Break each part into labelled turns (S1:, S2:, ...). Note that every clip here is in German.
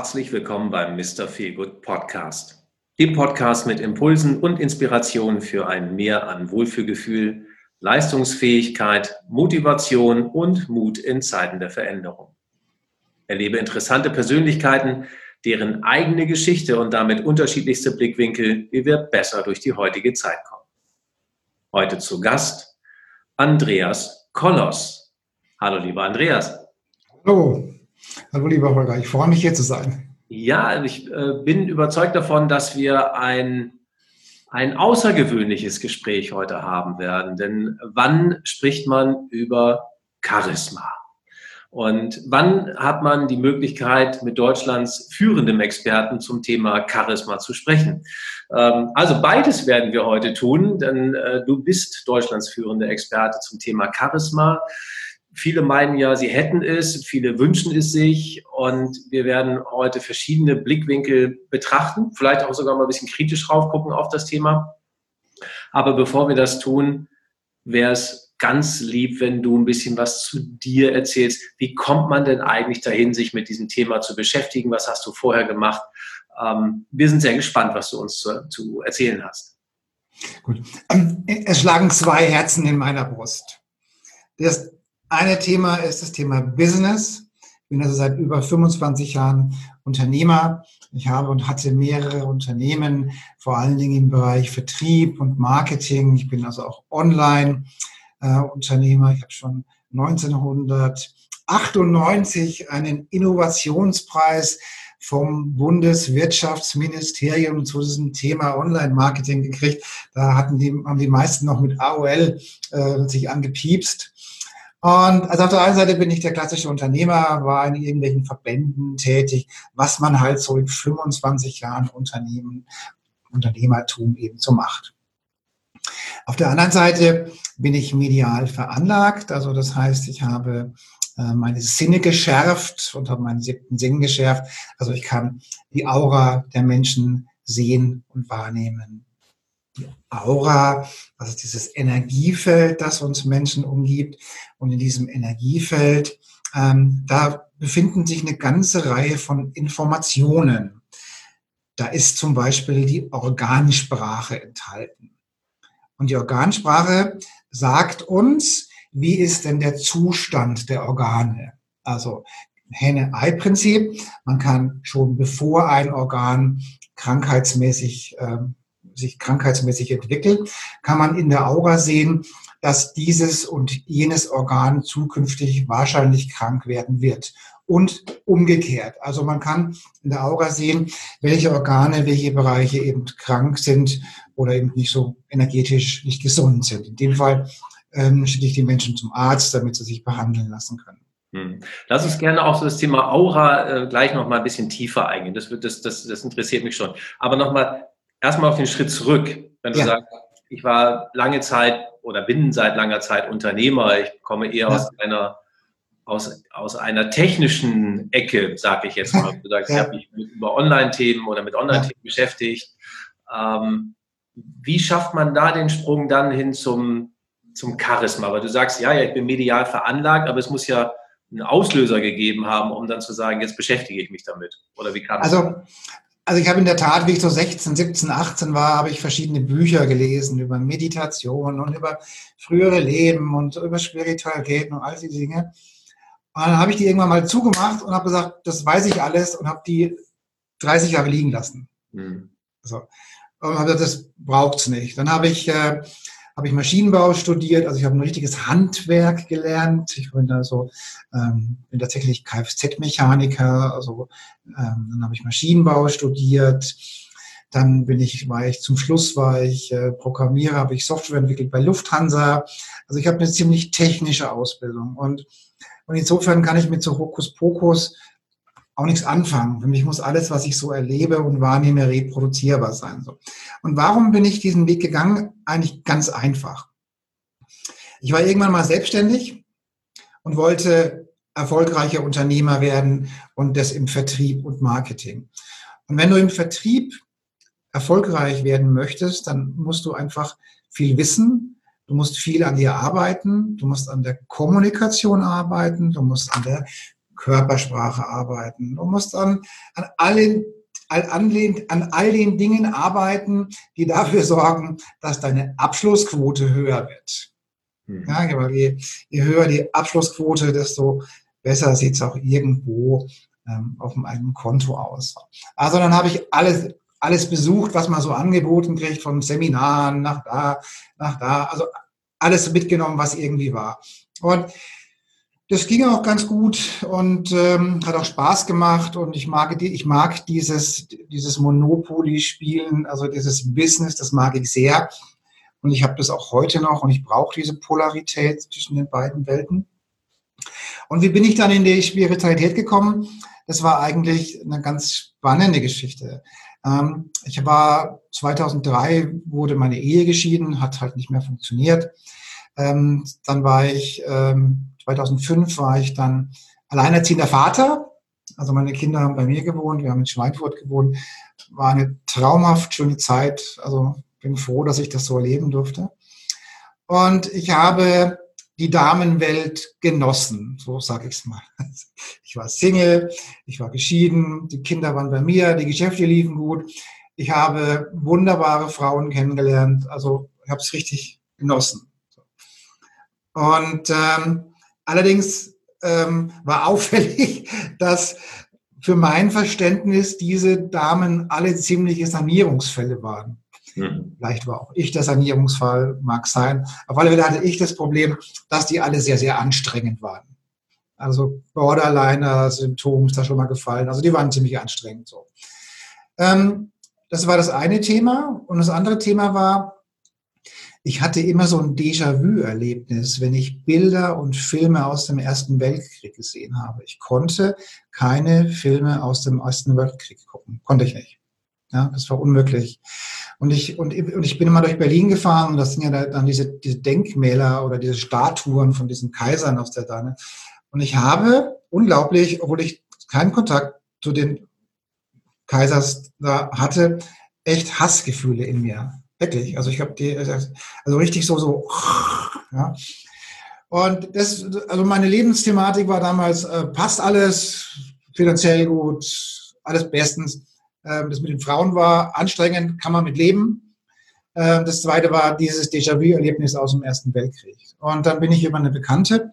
S1: Herzlich willkommen beim Mr. Feelgood Podcast. Dem Podcast mit Impulsen und Inspirationen für ein Mehr an Wohlfühlgefühl, Leistungsfähigkeit, Motivation und Mut in Zeiten der Veränderung. Erlebe interessante Persönlichkeiten, deren eigene Geschichte und damit unterschiedlichste Blickwinkel, wie wir besser durch die heutige Zeit kommen. Heute zu Gast Andreas Kollos. Hallo lieber Andreas.
S2: Hallo. Hallo lieber Holger, ich freue mich hier zu sein.
S1: Ja, ich bin überzeugt davon, dass wir ein außergewöhnliches Gespräch heute haben werden. Denn wann spricht man über Charisma? Und wann hat man die Möglichkeit, mit Deutschlands führendem Experten zum Thema Charisma zu sprechen? Also beides werden wir heute tun, denn du bist Deutschlands führender Experte zum Thema Charisma. Viele meinen ja, sie hätten es, viele wünschen es sich und wir werden heute verschiedene Blickwinkel betrachten, vielleicht auch sogar mal ein bisschen kritisch drauf gucken auf das Thema. Aber bevor wir das tun, wäre es ganz lieb, wenn du ein bisschen was zu dir erzählst. Wie kommt man denn eigentlich dahin, sich mit diesem Thema zu beschäftigen? Was hast du vorher gemacht? Wir sind sehr gespannt, was du uns zu erzählen hast.
S2: Gut. Es schlagen zwei Herzen in meiner Brust. Das eine Thema ist das Thema Business. Ich bin also seit über 25 Jahren Unternehmer. Ich habe und hatte mehrere Unternehmen, vor allen Dingen im Bereich Vertrieb und Marketing. Ich bin also auch Online-Unternehmer. Ich habe schon 1998 einen Innovationspreis vom Bundeswirtschaftsministerium zu diesem Thema Online-Marketing gekriegt. Da haben die meisten noch mit AOL sich angepiepst. Und also auf der einen Seite bin ich der klassische Unternehmer, war in irgendwelchen Verbänden tätig, was man halt so in 25 Jahren Unternehmertum eben so macht. Auf der anderen Seite bin ich medial veranlagt, also das heißt, ich habe meine Sinne geschärft und habe meinen 7. Sinn geschärft. Also ich kann die Aura der Menschen sehen und wahrnehmen. Die Aura, also dieses Energiefeld, das uns Menschen umgibt. Und in diesem Energiefeld, da befinden sich eine ganze Reihe von Informationen. Da ist zum Beispiel die Organsprache enthalten. Und die Organsprache sagt uns, wie ist denn der Zustand der Organe? Also Henne-Ei-Prinzip. Man kann schon bevor ein Organ sich krankheitsmäßig entwickelt, kann man in der Aura sehen, dass dieses und jenes Organ zukünftig wahrscheinlich krank werden wird. Und umgekehrt. Also man kann in der Aura sehen, welche Organe, welche Bereiche eben krank sind oder eben nicht so energetisch nicht gesund sind. In dem Fall schicke ich die Menschen zum Arzt, damit sie sich behandeln lassen können.
S1: Lass uns gerne auch so das Thema Aura gleich noch mal ein bisschen tiefer eingehen. Das interessiert mich schon. Aber noch mal erstmal auf den Schritt zurück. Wenn du sagst, ich war lange Zeit oder bin seit langer Zeit Unternehmer, ich komme eher aus einer technischen Ecke, sage ich jetzt mal. Du sagst, ich habe mich über Online-Themen oder mit Online-Themen beschäftigt. Wie schafft man da den Sprung dann hin zum Charisma? Weil du sagst, ja, ich bin medial veranlagt, aber es muss ja einen Auslöser gegeben haben, um dann zu sagen, jetzt beschäftige ich mich damit. Oder wie kam das?
S2: Also ich habe in der Tat, wie ich so 16, 17, 18 war, habe ich verschiedene Bücher gelesen über Meditation und über frühere Leben und über Spiritualität und all diese Dinge. Und dann habe ich die irgendwann mal zugemacht und habe gesagt, das weiß ich alles und habe die 30 Jahre liegen lassen. So. Und habe gesagt, das braucht's nicht. Dann habe ich Maschinenbau studiert, also ich habe ein richtiges Handwerk gelernt. Ich bin bin tatsächlich Kfz-Mechaniker, also dann habe ich Maschinenbau studiert. Dann war ich Programmierer, habe ich Software entwickelt bei Lufthansa. Also ich habe eine ziemlich technische Ausbildung und insofern kann ich mit so Hokuspokus auch nichts anfangen. Für mich muss alles, was ich so erlebe und wahrnehme, reproduzierbar sein. So. Und warum bin ich diesen Weg gegangen? Eigentlich ganz einfach. Ich war irgendwann mal selbstständig und wollte erfolgreicher Unternehmer werden und das im Vertrieb und Marketing. Und wenn du im Vertrieb erfolgreich werden möchtest, dann musst du einfach viel wissen. Du musst viel an dir arbeiten. Du musst an der Kommunikation arbeiten. Du musst an der Körpersprache arbeiten. Du musst an all den Dingen arbeiten, die dafür sorgen, dass deine Abschlussquote höher wird. Ja, weil je höher die Abschlussquote, desto besser sieht es auch irgendwo auf einem Konto aus. Also dann habe ich alles besucht, was man so angeboten kriegt, von Seminaren nach da, also alles mitgenommen, was irgendwie war. Und das ging auch ganz gut und hat auch Spaß gemacht und ich mag dieses Monopoly-Spielen, also dieses Business, das mag ich sehr. Und ich habe das auch heute noch und ich brauche diese Polarität zwischen den beiden Welten. Und wie bin ich dann in die Spiritualität gekommen? Das war eigentlich eine ganz spannende Geschichte. 2003 wurde meine Ehe geschieden, hat halt nicht mehr funktioniert. Dann war ich, 2005 war ich dann alleinerziehender Vater. Also meine Kinder haben bei mir gewohnt, wir haben in Schweinfurt gewohnt. War eine traumhaft schöne Zeit. Also bin froh, dass ich das so erleben durfte. Und ich habe die Damenwelt genossen, so sage ich es mal. Ich war Single, ich war geschieden, die Kinder waren bei mir, die Geschäfte liefen gut. Ich habe wunderbare Frauen kennengelernt, also ich habe es richtig genossen. Und allerdings war auffällig, dass für mein Verständnis diese Damen alle ziemliche Sanierungsfälle waren. Vielleicht war auch ich der Sanierungsfall, mag sein. Auf alle Fälle hatte ich das Problem, dass die alle sehr, sehr anstrengend waren. Also Borderliner-Symptom ist da schon mal gefallen. Also die waren ziemlich anstrengend so. Das war das eine Thema. Und das andere Thema war, ich hatte immer so ein Déjà-vu-Erlebnis, wenn ich Bilder und Filme aus dem Ersten Weltkrieg gesehen habe. Ich konnte keine Filme aus dem Ersten Weltkrieg gucken. Konnte ich nicht. Ja, das war unmöglich. Und ich bin immer durch Berlin gefahren und das sind ja dann diese Denkmäler oder diese Statuen von diesen Kaisern aus der Dane. Und ich habe unglaublich, obwohl ich keinen Kontakt zu den Kaisers da hatte, echt Hassgefühle in mir. Wirklich. Also ich habe also richtig so, ja. Und also meine Lebensthematik war damals, passt alles, finanziell gut, alles bestens. Das mit den Frauen war anstrengend, kann man mit leben. Das zweite war dieses Déjà-vu-Erlebnis aus dem Ersten Weltkrieg. Und dann bin ich über eine Bekannte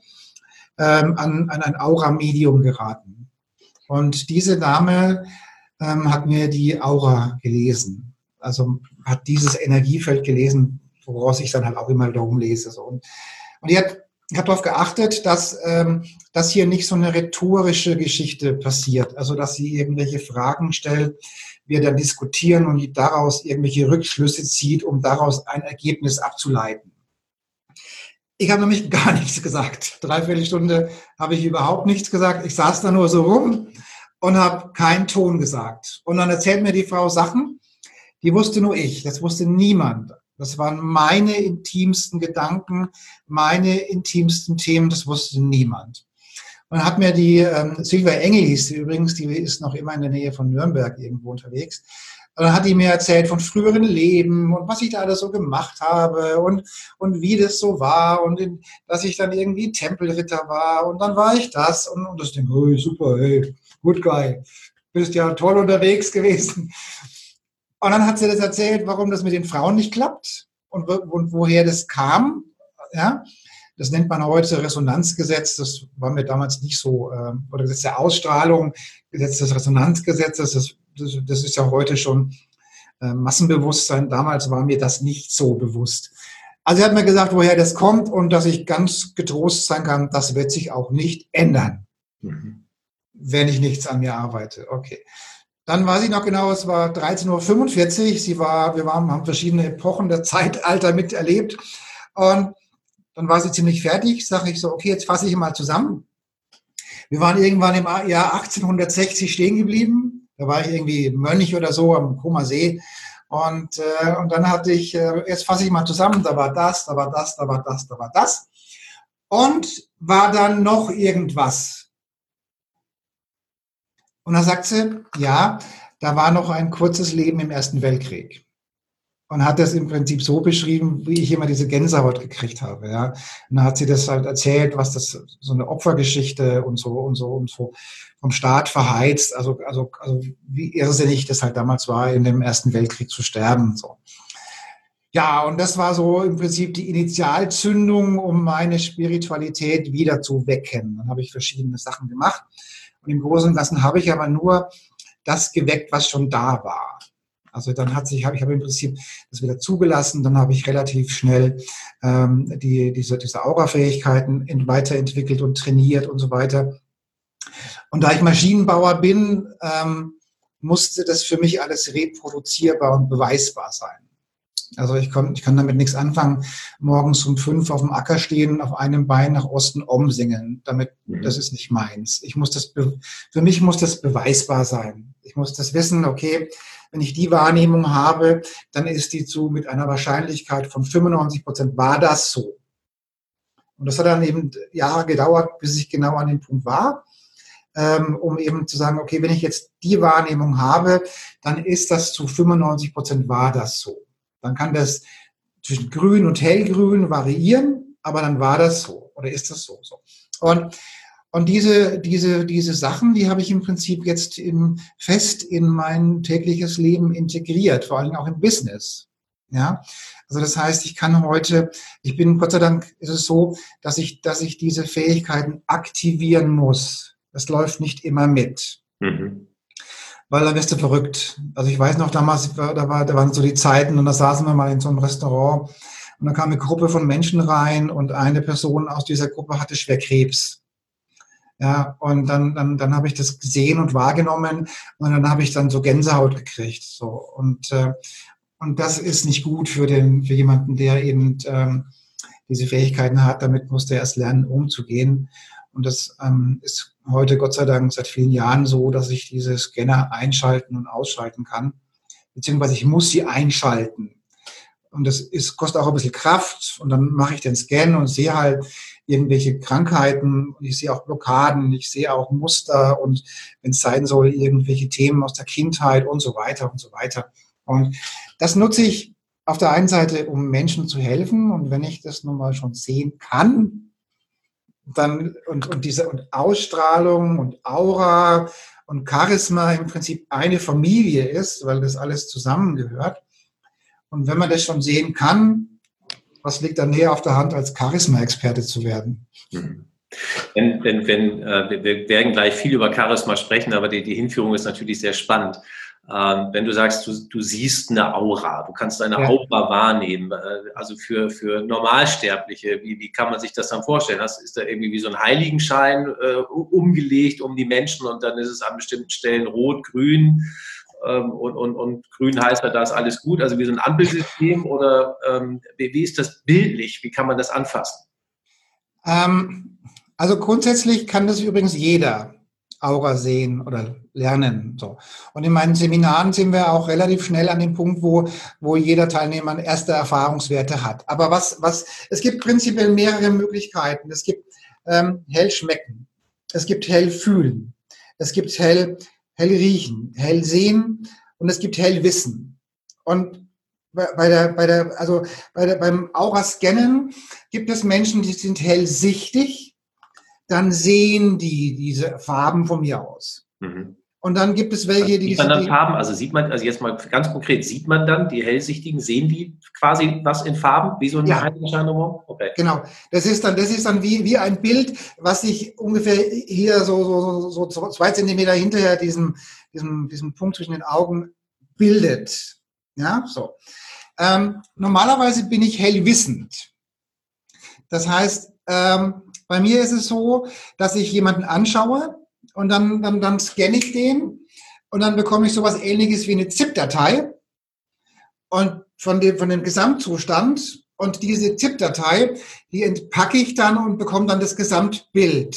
S2: an ein Aura-Medium geraten. Und diese Dame hat mir die Aura gelesen. Also hat dieses Energiefeld gelesen, woraus ich dann halt auch immer darum lese. So. Und ich habe darauf geachtet, dass hier nicht so eine rhetorische Geschichte passiert. Also dass sie irgendwelche Fragen stellt, wir dann diskutieren und die daraus irgendwelche Rückschlüsse zieht, um daraus ein Ergebnis abzuleiten. Ich habe nämlich gar nichts gesagt. 3/4 Stunde habe ich überhaupt nichts gesagt. Ich saß da nur so rum und habe keinen Ton gesagt. Und dann erzählt mir die Frau Sachen, die wusste nur ich, das wusste niemand. Das waren meine intimsten Gedanken, meine intimsten Themen, das wusste niemand. Und dann hat mir die Silvia Engel hieß sie übrigens, die ist noch immer in der Nähe von Nürnberg irgendwo unterwegs. Und dann hat die mir erzählt von früheren Leben und was ich da alles so gemacht habe und wie das so war und dass ich dann irgendwie Tempelritter war und dann war ich das und das Ding, hey, super, hey, good guy, bist ja toll unterwegs gewesen. Und dann hat sie das erzählt, warum das mit den Frauen nicht klappt und woher das kam. Ja, das nennt man heute Resonanzgesetz. Das war mir damals nicht so, oder Gesetz der Ausstrahlung, Gesetz des Resonanzgesetzes. Das ist ja heute schon Massenbewusstsein. Damals war mir das nicht so bewusst. Also sie hat mir gesagt, woher das kommt und dass ich ganz getrost sein kann, das wird sich auch nicht ändern, wenn ich nichts an mir arbeite. Okay. Dann weiß ich noch genau, es war 13:45 Uhr. Wir haben verschiedene Epochen der Zeitalter miterlebt. Und dann war sie ziemlich fertig. Sage ich so, okay, jetzt fasse ich mal zusammen. Wir waren irgendwann im Jahr 1860 stehen geblieben. Da war ich irgendwie Mönch oder so am Comer See. Und dann hatte ich, jetzt fasse ich mal zusammen, da war das, da war das, da war das, da war das. Und war dann noch irgendwas. Und dann sagt sie, ja, da war noch ein kurzes Leben im Ersten Weltkrieg. und hat das im Prinzip so beschrieben, wie ich immer diese Gänsehaut gekriegt habe. Ja. Und dann hat sie das halt erzählt, was das so eine Opfergeschichte und so vom Staat verheizt. Also wie irrsinnig das halt damals war, in dem Ersten Weltkrieg zu sterben. So. Ja, und das war so im Prinzip die Initialzündung, um meine Spiritualität wieder zu wecken. Dann habe ich verschiedene Sachen gemacht. Und im Großen und Ganzen habe ich aber nur das geweckt, was schon da war. Also dann ich habe im Prinzip das wieder zugelassen, dann habe ich relativ schnell diese Aura-Fähigkeiten weiterentwickelt und trainiert und so weiter. Und da ich Maschinenbauer bin, musste das für mich alles reproduzierbar und beweisbar sein. Also ich kann damit nichts anfangen, morgens um 5 auf dem Acker stehen, auf einem Bein nach Osten singen. Das ist nicht meins. Für mich muss das beweisbar sein. Ich muss das wissen, okay, wenn ich die Wahrnehmung habe, dann ist die mit einer Wahrscheinlichkeit von 95% war das so. Und das hat dann eben Jahre gedauert, bis ich genau an dem Punkt war, um eben zu sagen, okay, wenn ich jetzt die Wahrnehmung habe, dann ist das zu 95% war das so. Dann kann das zwischen grün und hellgrün variieren, aber dann war das so oder ist das so. Und diese Sachen, die habe ich im Prinzip jetzt fest in mein tägliches Leben integriert, vor allem auch im Business. Ja, also das heißt, ich bin Gott sei Dank ist es so, dass ich diese Fähigkeiten aktivieren muss. Das läuft nicht immer mit. Mhm. Weil dann wirst du verrückt. Also ich weiß noch, damals, da waren so die Zeiten und da saßen wir mal in so einem Restaurant und da kam eine Gruppe von Menschen rein und eine Person aus dieser Gruppe hatte schwer Krebs. Ja, und dann habe ich das gesehen und wahrgenommen und dann habe ich dann so Gänsehaut gekriegt. So. Und das ist nicht gut für jemanden, der eben diese Fähigkeiten hat. Damit muss der erst lernen, umzugehen. Und das ist heute Gott sei Dank seit vielen Jahren so, dass ich diese Scanner einschalten und ausschalten kann. Beziehungsweise ich muss sie einschalten. Und das kostet auch ein bisschen Kraft. Und dann mache ich den Scan und sehe halt irgendwelche Krankheiten. Ich sehe auch Blockaden, ich sehe auch Muster und wenn es sein soll, irgendwelche Themen aus der Kindheit und so weiter und so weiter. Und das nutze ich auf der einen Seite, um Menschen zu helfen. Und wenn ich das nun mal schon sehen kann, dann und Ausstrahlung und Aura und Charisma im Prinzip eine Familie ist, weil das alles zusammengehört. Und wenn man das schon sehen kann, was liegt dann näher auf der Hand, als Charisma-Experte zu werden?
S1: Wir werden gleich viel über Charisma sprechen, aber die Hinführung ist natürlich sehr spannend. Wenn du sagst, du siehst eine Aura, du kannst eine Aura wahrnehmen, also für Normalsterbliche, wie kann man sich das dann vorstellen? Ist da irgendwie wie so ein Heiligenschein umgelegt um die Menschen und dann ist es an bestimmten Stellen rot, grün und grün heißt, da ist alles gut, also wie so ein Ampelsystem oder wie ist das bildlich? Wie kann man das anfassen?
S2: Also grundsätzlich kann das übrigens jeder Aura sehen oder lernen. So. Und in meinen Seminaren sind wir auch relativ schnell an dem Punkt, wo jeder Teilnehmer erste Erfahrungswerte hat. Aber es gibt prinzipiell mehrere Möglichkeiten. Es gibt hell schmecken, es gibt hell fühlen, es gibt hell riechen, hell sehen und es gibt hell wissen. Und beim Aura-Scannen gibt es Menschen, die sind hellsichtig, dann sehen die diese Farben von mir aus. Mhm. Und dann gibt es welche, die...
S1: Sieht man dann Farben? Also jetzt mal ganz konkret, sieht man dann, die Hellsichtigen, sehen die quasi was in Farben? Wie so ein Heiligenschein-Nummer? Okay.
S2: Genau. Das ist dann wie ein Bild, was sich ungefähr hier so 2 Zentimeter hinterher diesem Punkt zwischen den Augen bildet. Ja, so. Normalerweise bin ich hellwissend. Das heißt, bei mir ist es so, dass ich jemanden anschaue und dann scanne ich den und dann bekomme ich sowas Ähnliches wie eine ZIP-Datei und von dem Gesamtzustand und diese ZIP-Datei, die entpacke ich dann und bekomme dann das Gesamtbild.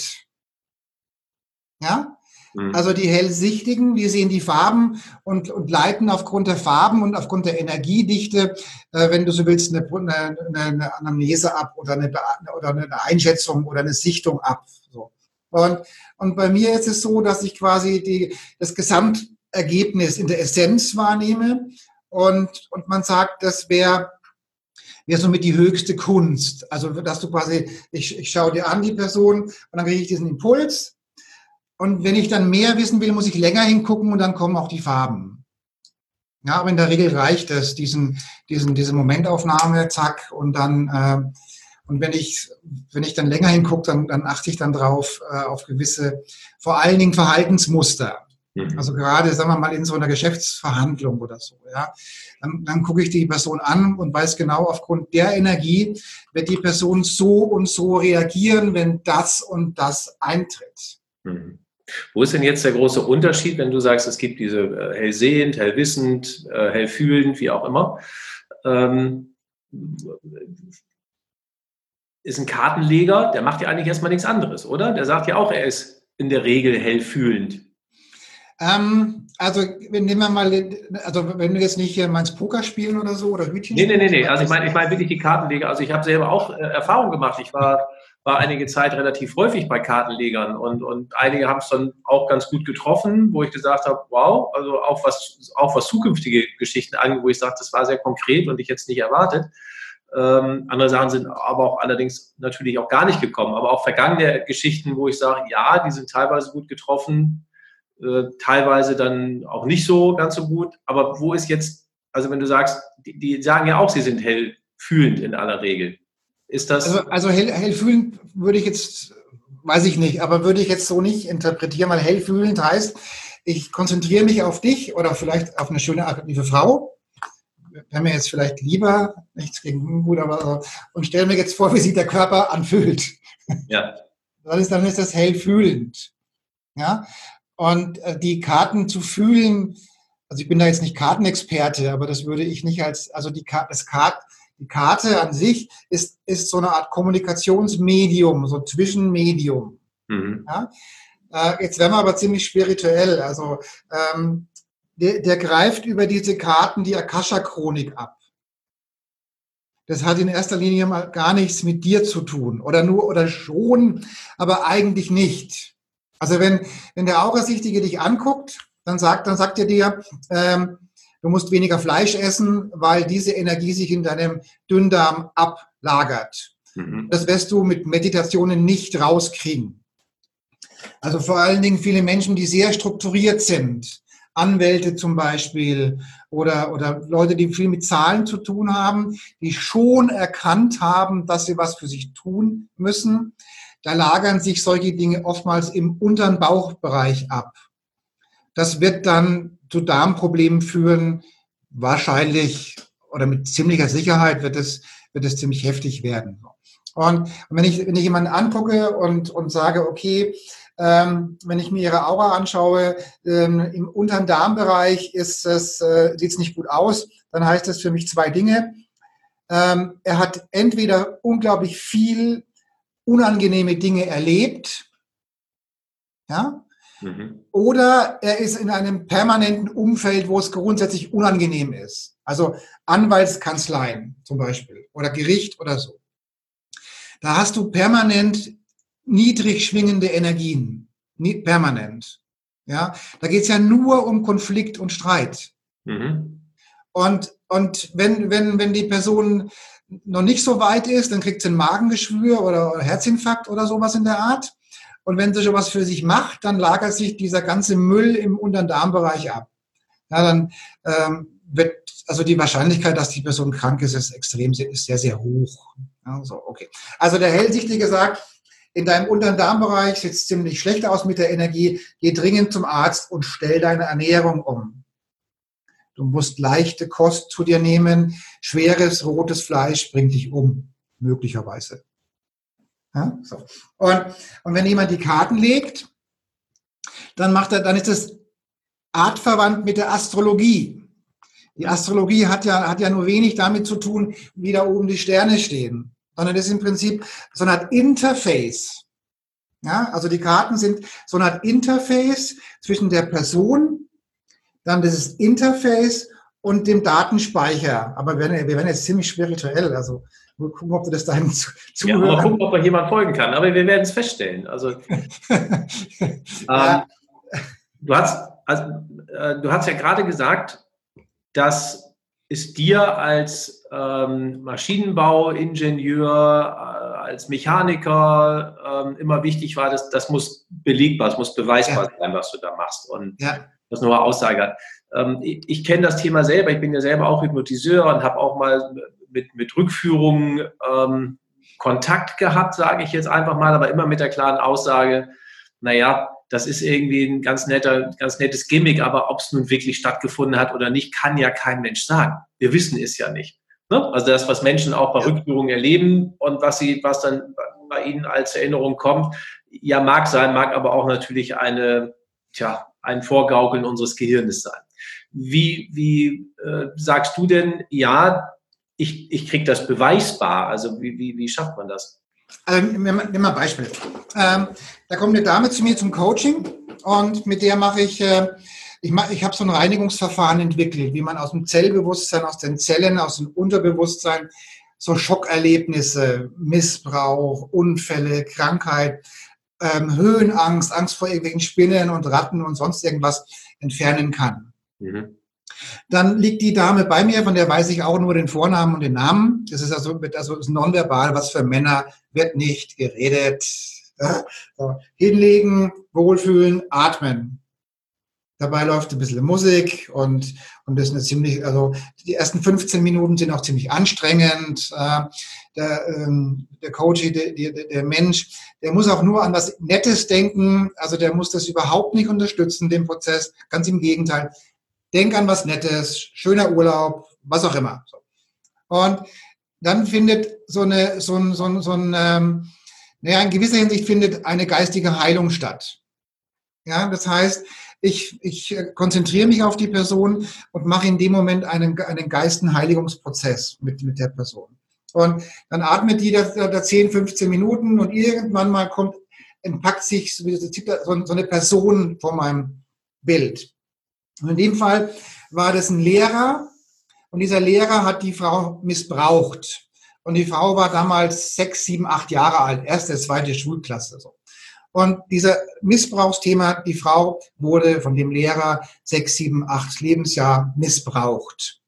S2: Ja? Also die Hellsichtigen, die sehen die Farben und leiten aufgrund der Farben und aufgrund der Energiedichte, wenn du so willst, eine Anamnese ab oder eine Einschätzung oder eine Sichtung ab. So. Und bei mir ist es so, dass ich quasi das Gesamtergebnis in der Essenz wahrnehme und man sagt, das wäre somit die höchste Kunst. Also, dass du quasi, ich schaue dir an, die Person, und dann kriege ich diesen Impuls. Und wenn ich dann mehr wissen will, muss ich länger hingucken und dann kommen auch die Farben. Ja, aber in der Regel reicht es, diese Momentaufnahme, zack, und dann, und wenn ich dann länger hingucke, dann achte ich dann drauf, auf gewisse, vor allen Dingen Verhaltensmuster. Also gerade, sagen wir mal, in so einer Geschäftsverhandlung oder so, ja. Dann gucke ich die Person an und weiß genau, aufgrund der Energie wird die Person so und so reagieren, wenn das und das eintritt.
S1: Wo ist denn jetzt der große Unterschied, wenn du sagst, es gibt diese hellsehend, hellwissend, hellfühlend, wie auch immer? Ist ein Kartenleger, der macht ja eigentlich erstmal nichts anderes, oder? Der sagt ja auch, er ist in der Regel hellfühlend.
S2: Also, nehmen wir mal, also wenn du jetzt nicht hier meinst Poker spielen oder so oder Hütchen
S1: spielen. Nee. Also ich
S2: meine
S1: wirklich die Kartenleger. Also ich habe selber auch Erfahrung gemacht. Ich war einige Zeit relativ häufig bei Kartenlegern und einige haben es dann auch ganz gut getroffen, wo ich gesagt habe, wow, also auch was zukünftige Geschichten angeht, wo ich sage, das war sehr konkret und ich hätte es nicht erwartet. Andere Sachen sind aber auch allerdings natürlich auch gar nicht gekommen. Aber auch vergangene Geschichten, wo ich sage, ja, die sind teilweise gut getroffen, teilweise dann auch nicht so ganz so gut. Aber wo ist jetzt, also wenn du sagst, die sagen ja auch, sie sind hellfühlend in aller Regel. Ist das?
S2: Also hellfühlend würde ich jetzt, weiß ich nicht, aber würde ich jetzt so nicht interpretieren, weil hellfühlend heißt, ich konzentriere mich auf dich oder vielleicht auf eine schöne, attraktive Frau. Wäre mir jetzt vielleicht lieber, nichts gegen gut, aber und stelle mir jetzt vor, wie sich der Körper anfühlt.
S1: Ja.
S2: Dann ist das hellfühlend. Ja. Und die Karten zu fühlen, also ich bin da jetzt nicht Kartenexperte, aber das würde ich nicht als, also die Karte an sich ist so eine Art Kommunikationsmedium, so Zwischenmedium. Ja? Jetzt werden wir aber ziemlich spirituell. Also der greift über diese Karten die Akasha-Chronik ab. Das hat in erster Linie mal gar nichts mit dir zu tun. Oder schon, aber eigentlich nicht. Also wenn der Aurasichtige dich anguckt, dann sagt er dir, du musst weniger Fleisch essen, weil diese Energie sich in deinem Dünndarm ablagert. Das wirst du mit Meditationen nicht rauskriegen. Also vor allen Dingen viele Menschen, die sehr strukturiert sind, Anwälte zum Beispiel oder Leute, die viel mit Zahlen zu tun haben, die schon erkannt haben, dass sie was für sich tun müssen. Da lagern sich solche Dinge oftmals im unteren Bauchbereich ab. Das wird dann zu Darmproblemen führen, wahrscheinlich oder mit ziemlicher Sicherheit wird es ziemlich heftig werden. Und wenn ich jemanden angucke und sage, okay, wenn ich mir ihre Aura anschaue, im unteren Darmbereich sieht es nicht gut aus, dann heißt das für mich zwei Dinge. Er hat entweder unglaublich viel unangenehme Dinge erlebt, ja, oder er ist in einem permanenten Umfeld, wo es grundsätzlich unangenehm ist. Also Anwaltskanzleien zum Beispiel oder Gericht oder so. Da hast du permanent niedrig schwingende Energien, permanent. Ja, da geht es ja nur um Konflikt und Streit. Und wenn die Person noch nicht so weit ist, dann kriegt sie ein Magengeschwür oder Herzinfarkt oder sowas in der Art. Und wenn sie schon was für sich macht, dann lagert sich dieser ganze Müll im unteren Darmbereich ab. Ja, dann wird also die Wahrscheinlichkeit, dass die Person krank ist, ist sehr, sehr hoch. Ja, so, okay. Also der Hellsichtige sagt, in deinem unteren Darmbereich sieht es ziemlich schlecht aus mit der Energie, geh dringend zum Arzt und stell deine Ernährung um. Du musst leichte Kost zu dir nehmen, schweres rotes Fleisch bringt dich um, möglicherweise. Ja, so. Und wenn jemand die Karten legt, dann ist das artverwandt mit der Astrologie. Die Astrologie hat ja nur wenig damit zu tun, wie da oben die Sterne stehen, sondern das ist im Prinzip so eine Art Interface. Ja, also die Karten sind so eine Art Interface zwischen der Person, dann dieses Interface und dem Datenspeicher. Aber wir werden jetzt ziemlich spirituell, also wir gucken, ob du das dahin zuhören.
S1: Ja, mal gucken, ob da jemand folgen kann, aber wir werden es feststellen. Also, du hast ja gerade gesagt, dass ist dir als Maschinenbauingenieur, als Mechaniker immer wichtig war, dass das muss belegbar, es muss beweisbar sein, was du da machst und das nur Aussage hat. Ich kenne das Thema selber, ich bin ja selber auch Hypnotiseur und habe auch mal mit Rückführungen Kontakt gehabt, sage ich jetzt einfach mal, aber immer mit der klaren Aussage, naja, das ist irgendwie ein ganz nettes Gimmick, aber ob es nun wirklich stattgefunden hat oder nicht, kann ja kein Mensch sagen. Wir wissen es ja nicht. Ne? Also das, was Menschen auch bei Rückführungen erleben und was dann bei ihnen als Erinnerung kommt, ja, mag sein, mag aber auch natürlich ein Vorgaukeln unseres Gehirnes sein. Wie sagst du denn, ja, ich kriege das beweisbar? Also wie schafft man das?
S2: Nimm mal ein Beispiel. Da kommt eine Dame zu mir zum Coaching und mit der mache ich habe so ein Reinigungsverfahren entwickelt, wie man aus dem Zellbewusstsein, aus den Zellen, aus dem Unterbewusstsein so Schockerlebnisse, Missbrauch, Unfälle, Krankheit, Höhenangst, Angst vor irgendwelchen Spinnen und Ratten und sonst irgendwas entfernen kann. Mhm. Dann liegt die Dame bei mir, von der weiß ich auch nur den Vornamen und den Namen. Das ist also nonverbal, was für Männer wird nicht geredet. So. Hinlegen, wohlfühlen, atmen. Dabei läuft ein bisschen Musik und das ist eine ziemlich, also die ersten 15 Minuten sind auch ziemlich anstrengend. Der Coach, der Mensch, der muss auch nur an was Nettes denken. Also der muss das überhaupt nicht unterstützen, den Prozess. Ganz im Gegenteil. Denk an was Nettes, schöner Urlaub, was auch immer. Und dann findet in gewisser Hinsicht findet eine geistige Heilung statt. Ja, das heißt, ich konzentriere mich auf die Person und mache in dem Moment einen Geistenheiligungsprozess mit der Person. Und dann atmet die da 10, 15 Minuten und irgendwann mal entpackt sich so eine Person vor meinem Bild. Und in dem Fall war das ein Lehrer und dieser Lehrer hat die Frau missbraucht. Und die Frau war damals 6, 7, 8 Jahre alt, erste, zweite Schulklasse. So. Und dieser Missbrauchsthema, die Frau wurde von dem Lehrer 6, 7, 8 Lebensjahr missbraucht.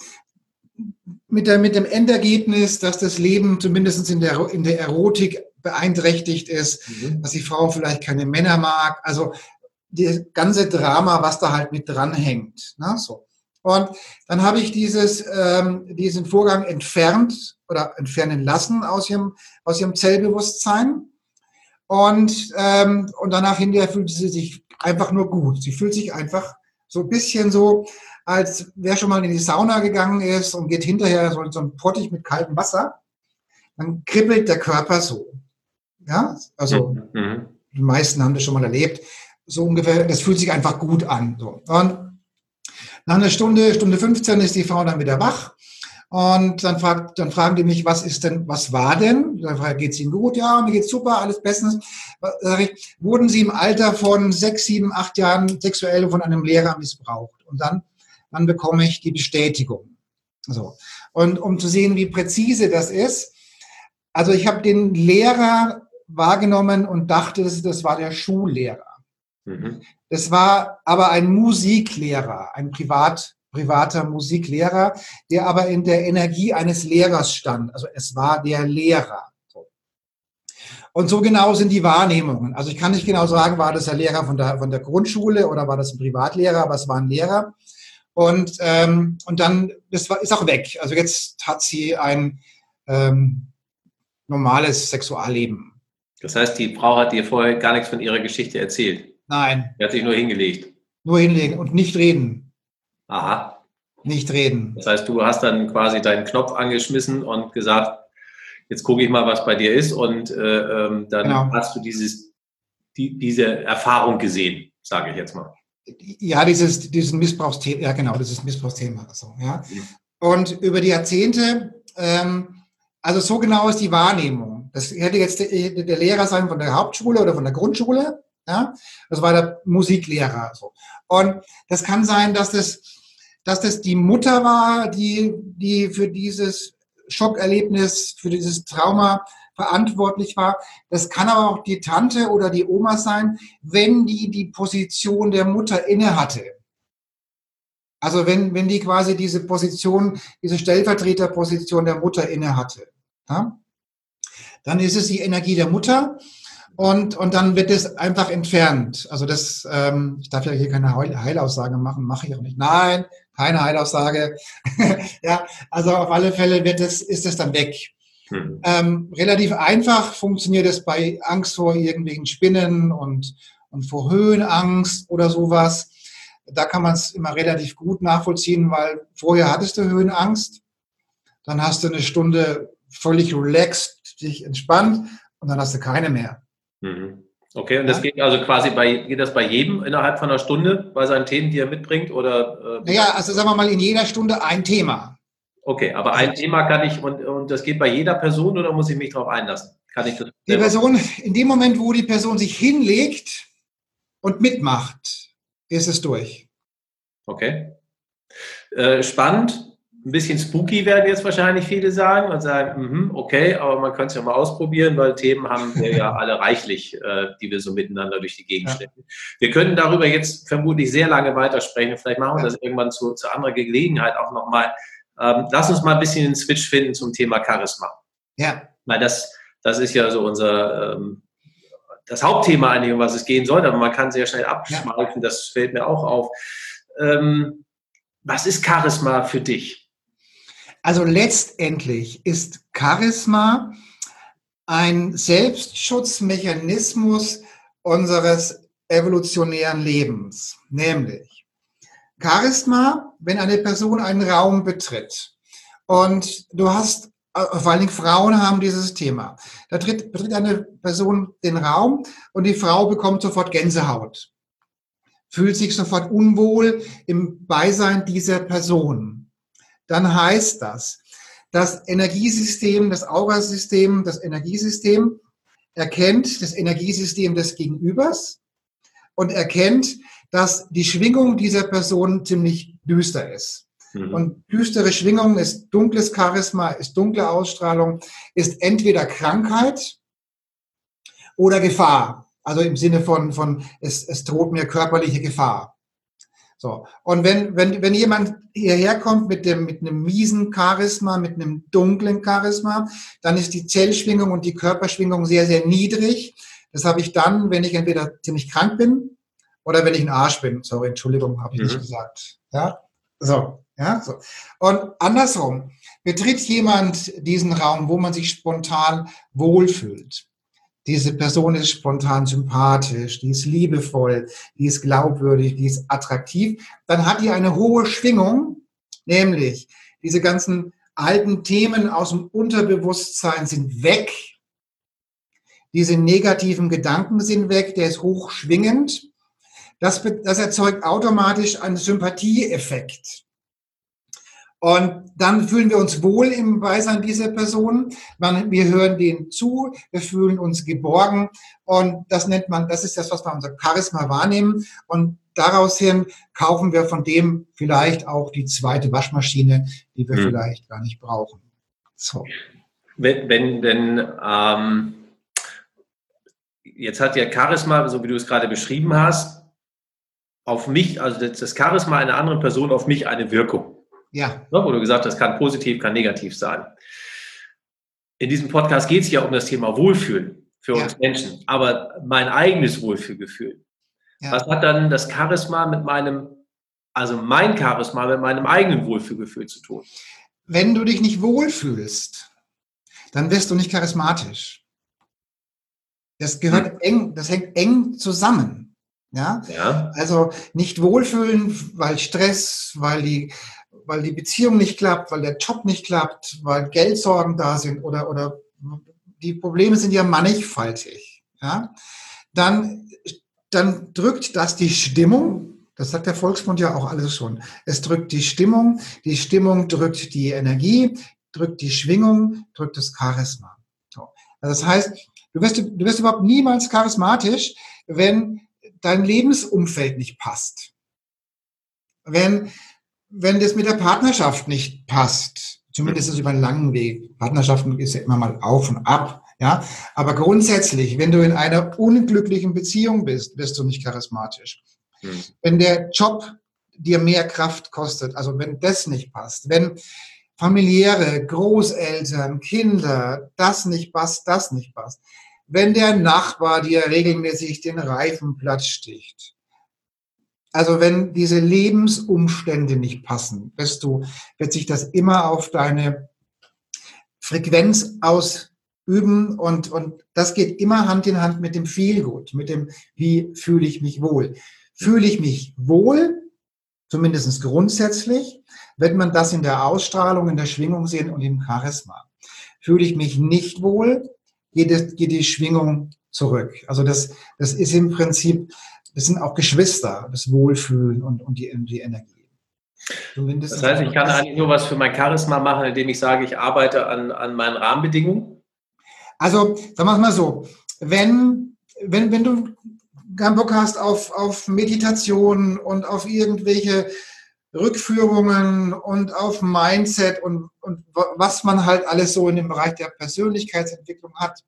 S2: Mit dem Endergebnis, dass das Leben zumindest in der Erotik beeinträchtigt ist, dass die Frau vielleicht keine Männer mag. Also das ganze Drama, was da halt mit dranhängt. Ne? So. Und dann habe ich diesen Vorgang entfernt oder entfernen lassen aus ihrem Zellbewusstsein. Und danach hinterher fühlte sie sich einfach nur gut. Sie fühlt sich einfach so ein bisschen so, als wer schon mal in die Sauna gegangen ist und geht hinterher so ein Pottich mit kaltem Wasser, dann kribbelt der Körper so. Ja, also die meisten haben das schon mal erlebt. So ungefähr, das fühlt sich einfach gut an. So. Und nach einer Stunde 15 ist die Frau dann wieder wach. Und dann fragen die mich, was war denn? Dann frage ich, geht's Ihnen gut? Ja, mir geht's super, alles bestens. Wurden Sie im Alter von 6, 7, 8 Jahren sexuell von einem Lehrer missbraucht? Und dann bekomme ich die Bestätigung. So. Und um zu sehen, wie präzise das ist, also ich habe den Lehrer wahrgenommen und dachte, das war der Schullehrer. Das war aber ein Musiklehrer, ein privater Musiklehrer, der aber in der Energie eines Lehrers stand. Also es war der Lehrer. Und so genau sind die Wahrnehmungen. Also ich kann nicht genau sagen, war das der Lehrer von der Grundschule oder war das ein Privatlehrer, aber es war ein Lehrer. Und dann, ist auch weg. Also jetzt hat sie ein normales Sexualleben.
S1: Das heißt, die Frau hat dir vorher gar nichts von ihrer Geschichte erzählt?
S2: Nein.
S1: Sie hat sich nur hingelegt?
S2: Nur hinlegen und nicht reden.
S1: Aha.
S2: Nicht reden.
S1: Das heißt, du hast dann quasi deinen Knopf angeschmissen und gesagt, jetzt gucke ich mal, was bei dir ist und dann hast du diese Erfahrung gesehen, sage ich jetzt mal.
S2: Ja, dieses Missbrauchsthema, ja genau, dieses Missbrauchsthema. Also, ja. Und über die Jahrzehnte, also so genau ist die Wahrnehmung. Das hätte jetzt der Lehrer sein von der Hauptschule oder von der Grundschule. Ja, das war der Musiklehrer. So. Und das kann sein, dass das die Mutter war, die für dieses Schockerlebnis, für dieses Trauma verantwortlich war. Das kann aber auch die Tante oder die Oma sein, wenn die Position der Mutter inne hatte. Also wenn die quasi diese Position, diese Stellvertreterposition der Mutter inne hatte, ja, dann ist es die Energie der Mutter und dann wird es einfach entfernt. Also das, ich darf ja hier keine Heilaussage machen, mache ich auch nicht. Nein, keine Heilaussage. Ja, also auf alle Fälle ist es dann weg. Relativ einfach funktioniert es bei Angst vor irgendwelchen Spinnen und vor Höhenangst oder sowas. Da kann man es immer relativ gut nachvollziehen, weil vorher hattest du Höhenangst, dann hast du eine Stunde völlig relaxed, dich entspannt und dann hast du keine mehr.
S1: Okay, und das geht also quasi geht das bei jedem innerhalb von einer Stunde bei seinen Themen, die er mitbringt? Oder,
S2: naja, also sagen wir mal in jeder Stunde ein Thema.
S1: Okay, aber ein Thema kann ich, und das geht bei jeder Person oder muss ich mich darauf einlassen? Kann ich das
S2: die Person, in dem Moment, wo die Person sich hinlegt und mitmacht, ist es durch.
S1: Okay. Spannend. Ein bisschen spooky werden jetzt wahrscheinlich viele sagen und sagen, okay, aber man kann es ja mal ausprobieren, weil Themen haben wir ja alle reichlich, die wir so miteinander durch die Gegend stecken. Wir können darüber jetzt vermutlich sehr lange weitersprechen. Vielleicht machen wir das irgendwann zu anderer Gelegenheit auch nochmal. Lass uns mal ein bisschen einen Switch finden zum Thema Charisma.
S2: Ja.
S1: Weil das ist ja so das Hauptthema eigentlich, um was es gehen soll, aber man kann sehr schnell abschweifen, das fällt mir auch auf. Was ist Charisma für dich?
S2: Also letztendlich ist Charisma ein Selbstschutzmechanismus unseres evolutionären Lebens. Nämlich Charisma, wenn eine Person einen Raum betritt und du hast, vor allen Dingen Frauen haben dieses Thema, da betritt eine Person den Raum und die Frau bekommt sofort Gänsehaut, fühlt sich sofort unwohl im Beisein dieser Person. Dann heißt das Energiesystem, das Aurasystem, das Energiesystem erkennt das Energiesystem des Gegenübers und erkennt, dass die Schwingung dieser Person ziemlich düster ist. Und düstere Schwingung ist dunkles Charisma, ist dunkle Ausstrahlung, ist entweder Krankheit oder Gefahr. Also im Sinne von es droht mir körperliche Gefahr. So. Und wenn jemand hierher kommt mit einem miesen Charisma, mit einem dunklen Charisma, dann ist die Zellschwingung und die Körperschwingung sehr, sehr niedrig. Das habe ich dann, wenn ich entweder ziemlich krank bin oder wenn ich ein Arsch bin. Sorry, Entschuldigung, habe ich nicht gesagt. Ja, so. Ja, so. Und andersrum, betritt jemand diesen Raum, wo man sich spontan wohlfühlt. Diese Person ist spontan sympathisch, die ist liebevoll, die ist glaubwürdig, die ist attraktiv, dann hat die eine hohe Schwingung, nämlich diese ganzen alten Themen aus dem Unterbewusstsein sind weg, diese negativen Gedanken sind weg, der ist hochschwingend. Das erzeugt automatisch einen Sympathieeffekt. Und dann fühlen wir uns wohl im Beisein dieser Person. Wir hören denen zu, wir fühlen uns geborgen. Und das ist das, was wir unser Charisma wahrnehmen. Und daraus hin kaufen wir von dem vielleicht auch die zweite Waschmaschine, die wir vielleicht gar nicht brauchen. So.
S1: Jetzt hat ja Charisma, so wie du es gerade beschrieben hast, auf mich, also das Charisma einer anderen Person auf mich eine Wirkung.
S2: Ja.
S1: Wo du gesagt hast, kann positiv, kann negativ sein. In diesem Podcast geht es ja um das Thema Wohlfühlen für uns Menschen, aber mein eigenes Wohlfühlgefühl. Ja. Was hat dann das Charisma mein Charisma mit meinem eigenen Wohlfühlgefühl zu tun?
S2: Wenn du dich nicht wohlfühlst, dann wirst du nicht charismatisch. Das gehört das hängt eng zusammen. Ja? Also nicht wohlfühlen, weil Stress, weil die Beziehung nicht klappt, weil der Job nicht klappt, weil Geldsorgen da sind oder die Probleme sind ja mannigfaltig. Ja? Dann drückt das die Stimmung, das sagt der Volksmund ja auch alles schon, es drückt die Stimmung drückt die Energie, drückt die Schwingung, drückt das Charisma. So. Also das heißt, du wirst überhaupt niemals charismatisch, wenn dein Lebensumfeld nicht passt. Wenn das mit der Partnerschaft nicht passt, zumindest ist es über einen langen Weg. Partnerschaften ist ja immer mal auf und ab, ja. Aber grundsätzlich, wenn du in einer unglücklichen Beziehung bist, bist du nicht charismatisch. Wenn der Job dir mehr Kraft kostet, also wenn das nicht passt, wenn familiäre, Großeltern, Kinder, das nicht passt, wenn der Nachbar dir regelmäßig den Reifen platt sticht, also wenn diese Lebensumstände nicht passen, wird sich das immer auf deine Frequenz ausüben und das geht immer Hand in Hand mit dem Feelgood, mit dem, wie fühle ich mich wohl. Fühle ich mich wohl, zumindest grundsätzlich, wird man das in der Ausstrahlung, in der Schwingung sehen und im Charisma. Fühle ich mich nicht wohl, geht die Schwingung zurück. Also das ist im Prinzip, das sind auch Geschwister, das Wohlfühlen und die Energie. Zumindest
S1: das heißt, ich kann eigentlich nur was für mein Charisma machen, indem ich sage, ich arbeite an meinen Rahmenbedingungen?
S2: Also, sagen wir es mal so, wenn du keinen Bock hast auf Meditation und auf irgendwelche Rückführungen und auf Mindset und was man halt alles so in dem Bereich der Persönlichkeitsentwicklung hat,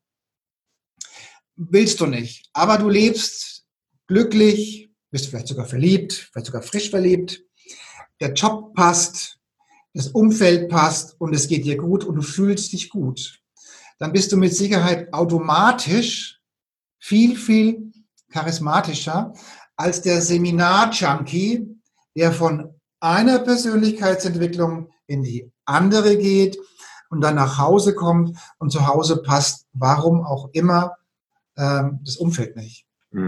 S2: willst du nicht. Aber du lebst glücklich, bist vielleicht sogar verliebt, vielleicht sogar frisch verliebt, der Job passt, das Umfeld passt und es geht dir gut und du fühlst dich gut. Dann bist du mit Sicherheit automatisch viel, viel charismatischer als der Seminar-Junkie, der von einer Persönlichkeitsentwicklung in die andere geht und dann nach Hause kommt und zu Hause passt, warum auch immer, das Umfeld nicht.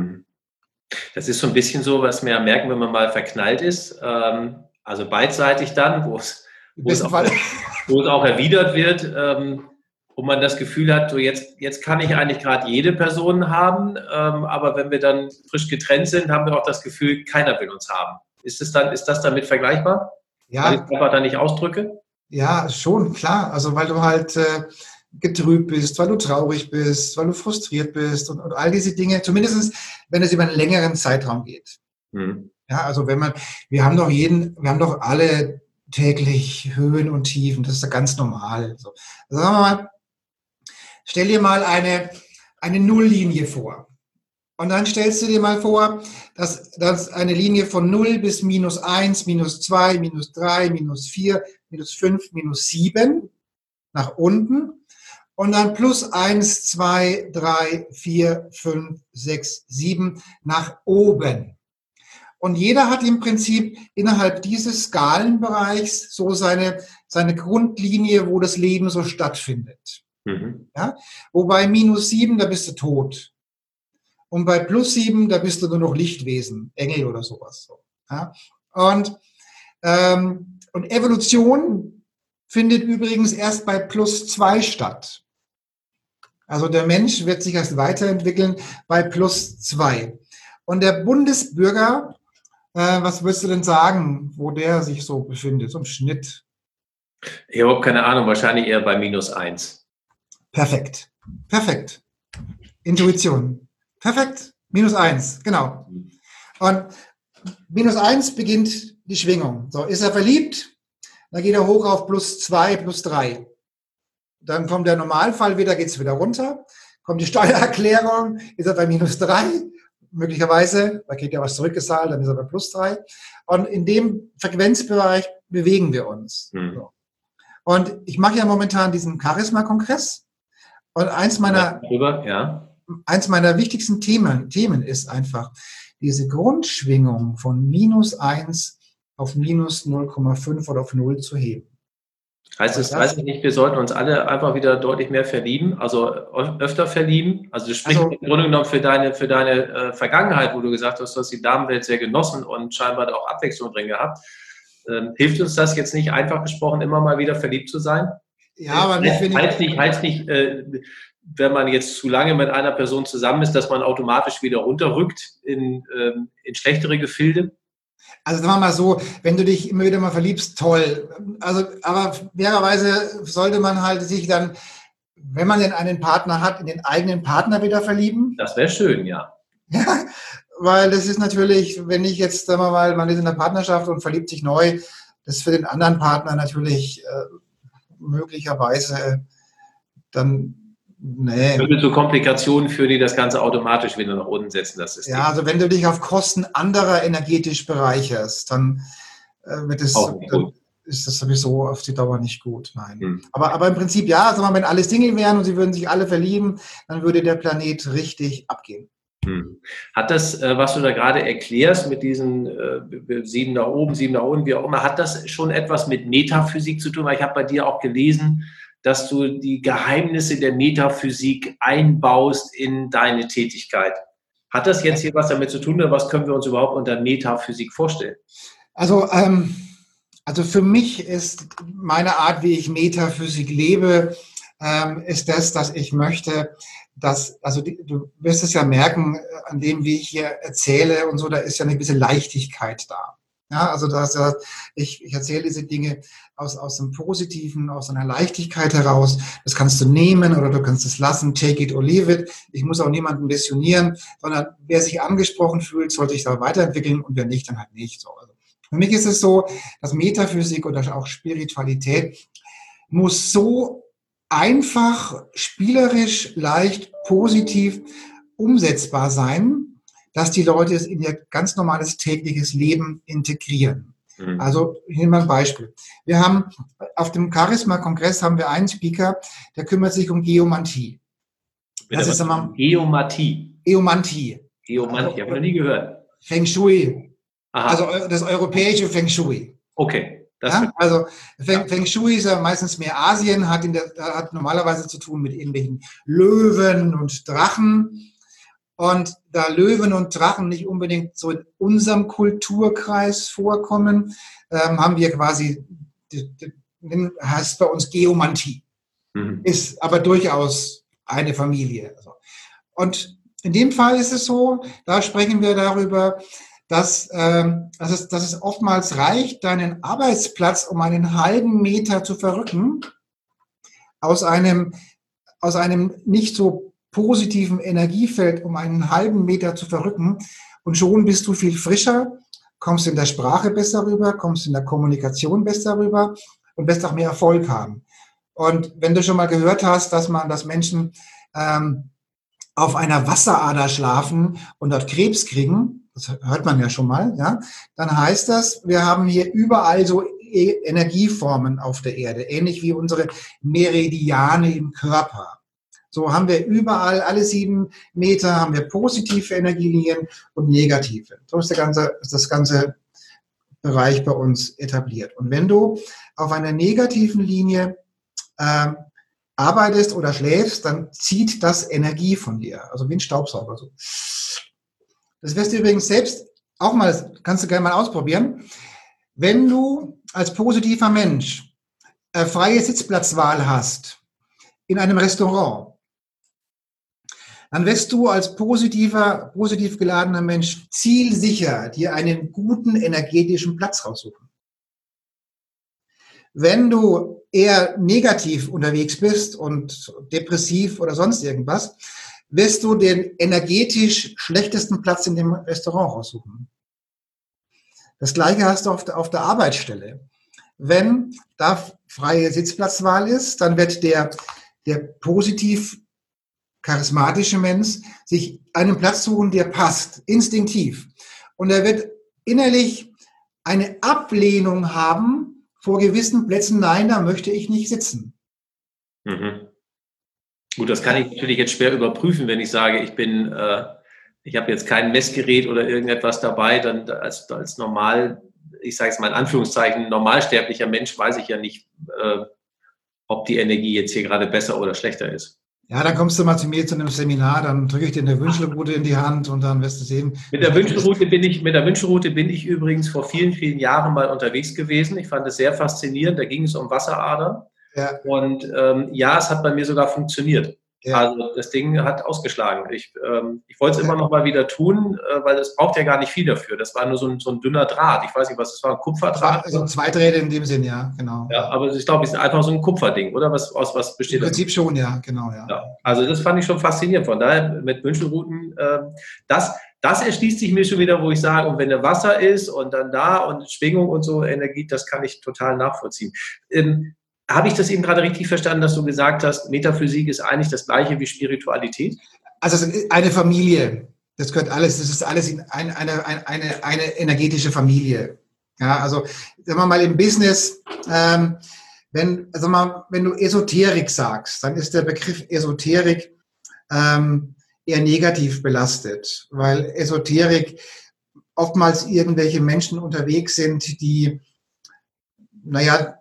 S1: Das ist so ein bisschen so, was wir merken, wenn man mal verknallt ist, also beidseitig dann, wo es auch erwidert wird, wo man das Gefühl hat, so jetzt kann ich eigentlich gerade jede Person haben, aber wenn wir dann frisch getrennt sind, haben wir auch das Gefühl, keiner will uns haben. Ist das damit vergleichbar?
S2: Ja.
S1: Weil ich es einfach da nicht ausdrücke?
S2: Ja, schon, klar. Also weil du halt getrübt bist, weil du traurig bist, weil du frustriert bist und all diese Dinge, zumindest wenn es über einen längeren Zeitraum geht. Ja, also wir haben doch alle täglich Höhen und Tiefen, das ist ja ganz normal. So. Also sagen wir mal, stell dir mal eine Nulllinie vor. Und dann stellst du dir mal vor, dass eine Linie von 0 bis -1, -2, -3, -4, -5, -7 nach unten und dann +1, 2, 3, 4, 5, 6, 7 nach oben. Und jeder hat im Prinzip innerhalb dieses Skalenbereichs so seine Grundlinie, wo das Leben so stattfindet. Ja? Wobei -7, da bist du tot. Und bei +7, da bist du nur noch Lichtwesen, Engel oder sowas. Ja? Und Evolution findet übrigens erst bei +2 statt. Also der Mensch wird sich erst weiterentwickeln bei +2. Und der Bundesbürger, was würdest du denn sagen, wo der sich so befindet, so im Schnitt?
S1: Ich habe keine Ahnung, wahrscheinlich eher bei -1.
S2: Perfekt. Intuition. Perfekt. -1, genau. Und -1 beginnt die Schwingung. So, ist er verliebt, dann geht er hoch auf +2, +3. Dann kommt der Normalfall wieder, geht es wieder runter. Kommt die Steuererklärung, ist er bei -3, möglicherweise, da geht ja was zurückgezahlt, dann ist er bei +3. Und in dem Frequenzbereich bewegen wir uns. So. Und ich mache ja momentan diesen Charisma-Kongress. Und eins meiner wichtigsten Themen ist einfach, diese Grundschwingung von -1 auf -0,5 oder auf 0 zu heben.
S1: Heißt es, weiß ich nicht, wir sollten uns alle einfach wieder deutlich mehr verlieben, also öfter verlieben? Also das spricht im Grunde genommen für deine Vergangenheit, wo du gesagt hast, du hast die Damenwelt sehr genossen und scheinbar auch Abwechslung drin gehabt. Hilft uns das jetzt nicht, einfach gesprochen, immer mal wieder verliebt zu sein?
S2: Ja, aber nicht,
S1: heißt nicht, wenn man jetzt zu lange mit einer Person zusammen ist, dass man automatisch wieder runterrückt in schlechtere Gefilde?
S2: Also sagen wir mal so, wenn du dich immer wieder mal verliebst, toll. Also, aber fairerweise sollte man halt sich dann, wenn man denn einen Partner hat, in den eigenen Partner wieder verlieben.
S1: Das wäre schön, ja.
S2: Ja, weil das ist natürlich, wenn ich jetzt, sagen wir mal, man ist in einer Partnerschaft und verliebt sich neu, das ist für den anderen Partner natürlich möglicherweise dann Nee.
S1: Würde zu Komplikationen führen, die das Ganze automatisch wieder nach unten setzen, das System.
S2: Ja, also wenn du dich auf Kosten anderer energetisch bereicherst, dann wird es, dann ist das sowieso auf die Dauer nicht gut. Nein. Aber im Prinzip ja, also wenn alle Single wären und sie würden sich alle verlieben, dann würde der Planet richtig abgehen.
S1: Hat das, was du da gerade erklärst mit diesen 7 nach oben, 7 nach unten, wie auch immer, hat das schon etwas mit Metaphysik zu tun? Weil ich habe bei dir auch gelesen, dass du die Geheimnisse der Metaphysik einbaust in deine Tätigkeit. Hat das jetzt hier was damit zu tun oder was können wir uns überhaupt unter Metaphysik vorstellen?
S2: Also für mich ist meine Art, wie ich Metaphysik lebe, ist das, dass ich möchte, du wirst es ja merken, an dem, wie ich hier erzähle und so, da ist ja eine gewisse Leichtigkeit da. Ja, also ich erzähle diese Dinge aus dem Positiven, aus einer Leichtigkeit heraus. Das kannst du nehmen oder du kannst es lassen, take it or leave it. Ich muss auch niemanden missionieren, sondern wer sich angesprochen fühlt, sollte sich da weiterentwickeln und wer nicht, dann halt nicht so. Also für mich ist es so, dass Metaphysik oder auch Spiritualität muss so einfach, spielerisch, leicht, positiv umsetzbar sein, dass die Leute es in ihr ganz normales tägliches Leben integrieren. Also, ich nehme mal ein Beispiel. Wir haben auf dem Charisma-Kongress haben wir einen Speaker, der kümmert sich um Geomantie.
S1: Das ist einmal Geomantie.
S2: Geomantie.
S1: Geomantie, habe ich noch nie gehört.
S2: Feng Shui.
S1: Aha.
S2: Also das europäische Feng Shui.
S1: Okay.
S2: Ja, also Feng Shui ist ja meistens mehr Asien, hat normalerweise zu tun mit irgendwelchen Löwen und Drachen. Und da Löwen und Drachen nicht unbedingt so in unserem Kulturkreis vorkommen, haben wir quasi, heißt bei uns Geomantie. Ist aber durchaus eine Familie. Und in dem Fall ist es so, da sprechen wir darüber, dass es oftmals reicht, deinen Arbeitsplatz um einen halben Meter zu verrücken, aus einem nicht so positiven Energiefeld um einen halben Meter zu verrücken und schon bist du viel frischer, kommst in der Sprache besser rüber, kommst in der Kommunikation besser rüber und wirst auch mehr Erfolg haben. Und wenn du schon mal gehört hast, dass Menschen auf einer Wasserader schlafen und dort Krebs kriegen, das hört man ja schon mal, ja, dann heißt das, wir haben hier überall so Energieformen auf der Erde, ähnlich wie unsere Meridiane im Körper. So haben wir überall, alle 7 Meter, haben wir positive Energielinien und negative. So ist das ganze Bereich bei uns etabliert. Und wenn du auf einer negativen Linie arbeitest oder schläfst, dann zieht das Energie von dir, also wie ein Staubsauger. So. Das wirst du übrigens selbst auch mal, kannst du gerne mal ausprobieren. Wenn du als positiver Mensch freie Sitzplatzwahl hast in einem Restaurant, dann wirst du als positiv geladener Mensch zielsicher dir einen guten energetischen Platz raussuchen. Wenn du eher negativ unterwegs bist und depressiv oder sonst irgendwas, wirst du den energetisch schlechtesten Platz in dem Restaurant raussuchen. Das Gleiche hast du auf der Arbeitsstelle. Wenn da freie Sitzplatzwahl ist, dann wird der positiv charismatische Mensch sich einen Platz suchen, der passt, instinktiv. Und er wird innerlich eine Ablehnung haben vor gewissen Plätzen. Nein, da möchte ich nicht sitzen.
S1: Gut, das kann ich natürlich jetzt schwer überprüfen, wenn ich sage, ich habe jetzt kein Messgerät oder irgendetwas dabei, dann als normal, ich sage es mal in Anführungszeichen, normalsterblicher Mensch weiß ich ja nicht, ob die Energie jetzt hier gerade besser oder schlechter ist.
S2: Ja, dann kommst du mal zu mir zu einem Seminar, dann drücke ich dir eine Wünschelrute in die Hand und dann wirst du sehen.
S1: Mit der Wünschelrute bin ich übrigens vor vielen, vielen Jahren mal unterwegs gewesen. Ich fand es sehr faszinierend. Da ging es um Wasseradern. Ja. Und es hat bei mir sogar funktioniert. Ja. Also das Ding hat ausgeschlagen. Ich wollte es immer noch mal wieder tun, weil es braucht ja gar nicht viel dafür. Das war nur so ein dünner Draht. Ich weiß nicht, was das war, ein Kupferdraht?
S2: Also Zweiträder in dem Sinn, ja, genau.
S1: Ja, aber ich glaube, es ist einfach so ein Kupferding, oder? Aus was besteht das?
S2: Im Prinzip schon, ja, genau, ja.
S1: Also das fand ich schon faszinierend. Von daher mit Wünschelrouten, das erschließt sich mir schon wieder, wo ich sage, und wenn da Wasser ist und dann da und Schwingung und so, Energie, das kann ich total nachvollziehen. Habe ich das eben gerade richtig verstanden, dass du gesagt hast, Metaphysik ist eigentlich das Gleiche wie Spiritualität?
S2: Also eine Familie, das gehört alles, das ist alles in eine energetische Familie. Ja, also sagen wir mal im Business, wenn du Esoterik sagst, dann ist der Begriff Esoterik eher negativ belastet, weil Esoterik oftmals irgendwelche Menschen unterwegs sind, die, naja,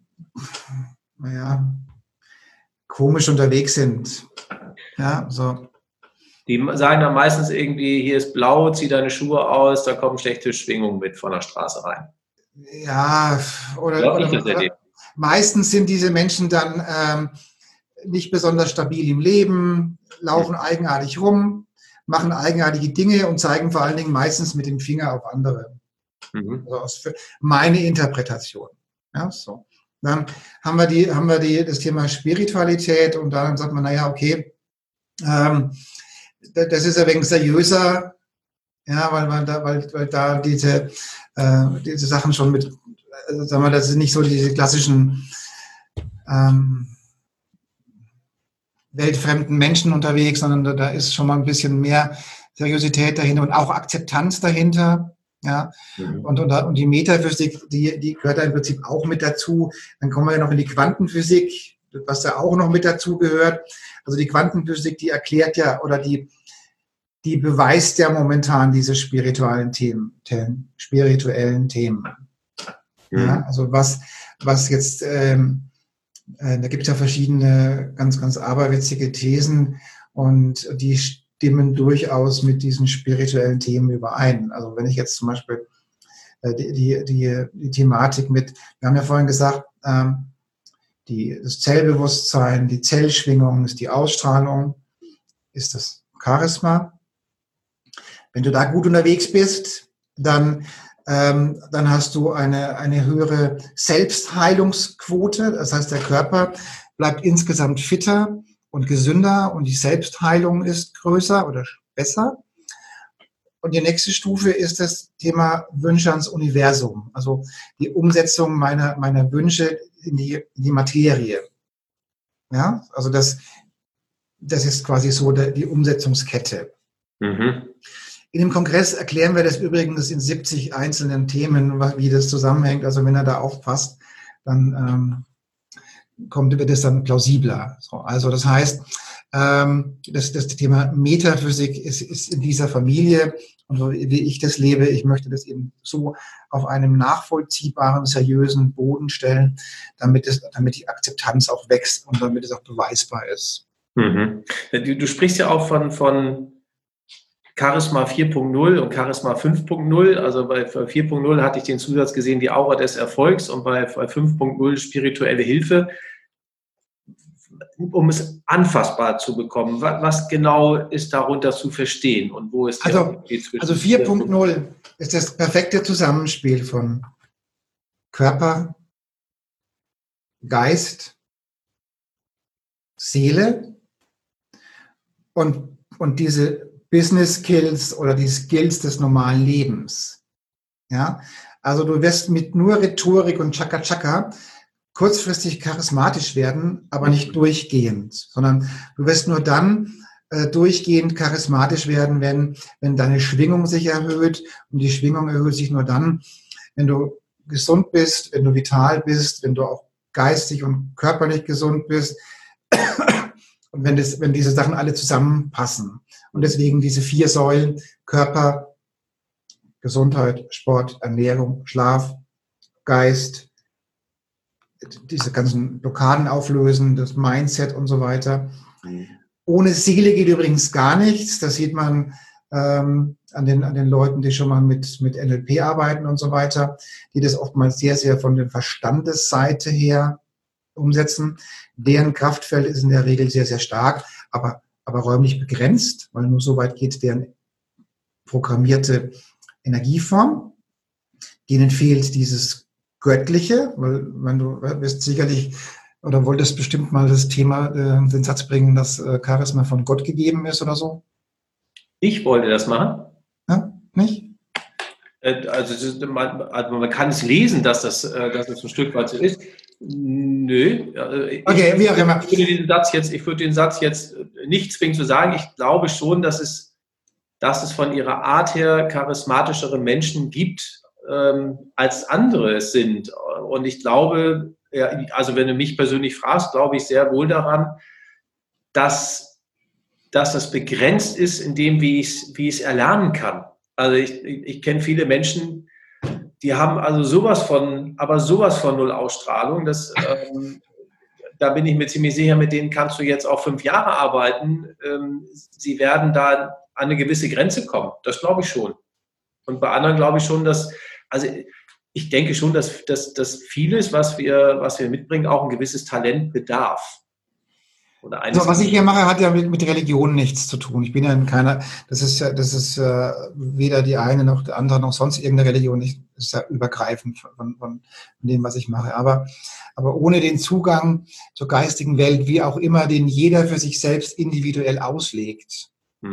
S2: komisch unterwegs sind. Ja, so.
S1: Die sagen dann meistens irgendwie, hier ist blau, zieh deine Schuhe aus, da kommen schlechte Schwingungen mit von der Straße rein.
S2: Ja, oder meistens sind diese Menschen dann nicht besonders stabil im Leben, laufen eigenartig rum, machen eigenartige Dinge und zeigen vor allen Dingen meistens mit dem Finger auf andere. Also meine Interpretation. Ja, so. Dann haben wir das Thema Spiritualität und dann sagt man, naja, okay, das ist ein wenig seriöser, ja, weil da diese Sachen schon mit, sagen wir, das sind nicht so diese klassischen weltfremden Menschen unterwegs, sondern da ist schon mal ein bisschen mehr Seriosität dahinter und auch Akzeptanz dahinter. Ja, und die Metaphysik, die gehört da im Prinzip auch mit dazu. Dann kommen wir ja noch in die Quantenphysik, was da auch noch mit dazu gehört. Also die Quantenphysik, die erklärt ja oder die beweist ja momentan diese spirituellen Themen. Ja, also was jetzt, da gibt es ja verschiedene ganz, ganz aberwitzige Thesen und die stimmen durchaus mit diesen spirituellen Themen überein. Also wenn ich jetzt zum Beispiel die Thematik mit, wir haben ja vorhin gesagt, das Zellbewusstsein, die Zellschwingung ist die Ausstrahlung, ist das Charisma. Wenn du da gut unterwegs bist, dann hast du eine höhere Selbstheilungsquote. Das heißt, der Körper bleibt insgesamt fitter und gesünder und die Selbstheilung ist größer oder besser. Und die nächste Stufe ist das Thema Wünsche ans Universum, also die Umsetzung meiner Wünsche in die Materie. Ja, also das ist quasi so die Umsetzungskette. In dem Kongress erklären wir das übrigens in 70 einzelnen Themen, wie das zusammenhängt. Also wenn er da aufpasst, dann wird es dann plausibler. So, also das heißt, das Thema Metaphysik ist in dieser Familie und so wie ich das lebe, ich möchte das eben so auf einem nachvollziehbaren, seriösen Boden stellen, damit die Akzeptanz auch wächst und damit es auch beweisbar ist.
S1: Du sprichst ja auch von Charisma 4.0 und Charisma 5.0. Also bei 4.0 hatte ich den Zusatz gesehen, die Aura des Erfolgs, und bei 5.0 spirituelle Hilfe. Um es anfassbar zu bekommen, was genau ist darunter zu verstehen und wo ist
S2: der Unterschied zwischen? Also 4.0 ist das perfekte Zusammenspiel von Körper, Geist, Seele und diese Business Skills oder die Skills des normalen Lebens. Ja, also du wirst mit nur Rhetorik und Chaka-Chaka kurzfristig charismatisch werden, aber nicht durchgehend, sondern du wirst nur dann durchgehend charismatisch werden, wenn deine Schwingung sich erhöht, und die Schwingung erhöht sich nur dann, wenn du gesund bist, wenn du vital bist, wenn du auch geistig und körperlich gesund bist und wenn diese Sachen alle zusammenpassen. Und deswegen diese 4 Säulen: Körper, Gesundheit, Sport, Ernährung, Schlaf, Geist, diese ganzen Blockaden auflösen, das Mindset und so weiter. Ohne Seele geht übrigens gar nichts. Das sieht man an den Leuten, die schon mal mit NLP arbeiten und so weiter, die das oftmals sehr, sehr von der Verstandesseite her umsetzen. Deren Kraftfeld ist in der Regel sehr, sehr stark, aber räumlich begrenzt, weil nur so weit geht deren programmierte Energieform. Denen fehlt dieses Göttliche, weil du wirst sicherlich oder wolltest bestimmt mal das Thema, den Satz bringen, dass Charisma von Gott gegeben ist oder so.
S1: Ich wollte das machen.
S2: Ja, nicht?
S1: Also man kann es lesen, dass das ein Stück weit so ist. Nö.
S2: Okay, wie auch immer.
S1: Ich würde den Satz jetzt nicht zwingend zu sagen. Ich glaube schon, dass es von ihrer Art her charismatischere Menschen gibt, als andere es sind. Und ich glaube, ja, also wenn du mich persönlich fragst, glaube ich sehr wohl daran, dass das begrenzt ist in dem, wie ich es erlernen kann. Also ich kenne viele Menschen, die haben also sowas von null Ausstrahlung, da bin ich mir ziemlich sicher, mit denen kannst du jetzt auch 5 Jahre arbeiten. Sie werden da an eine gewisse Grenze kommen. Das glaube ich schon. Und bei anderen glaube ich schon, also ich denke schon, dass vieles, was wir mitbringen, auch ein gewisses Talent bedarf.
S2: Also, was ich hier mache, hat ja mit Religion nichts zu tun. Ich bin ja in keiner, das ist weder die eine noch die andere noch sonst irgendeine Religion. Das ist ja übergreifend von dem, was ich mache. Aber ohne den Zugang zur geistigen Welt, wie auch immer, den jeder für sich selbst individuell auslegt,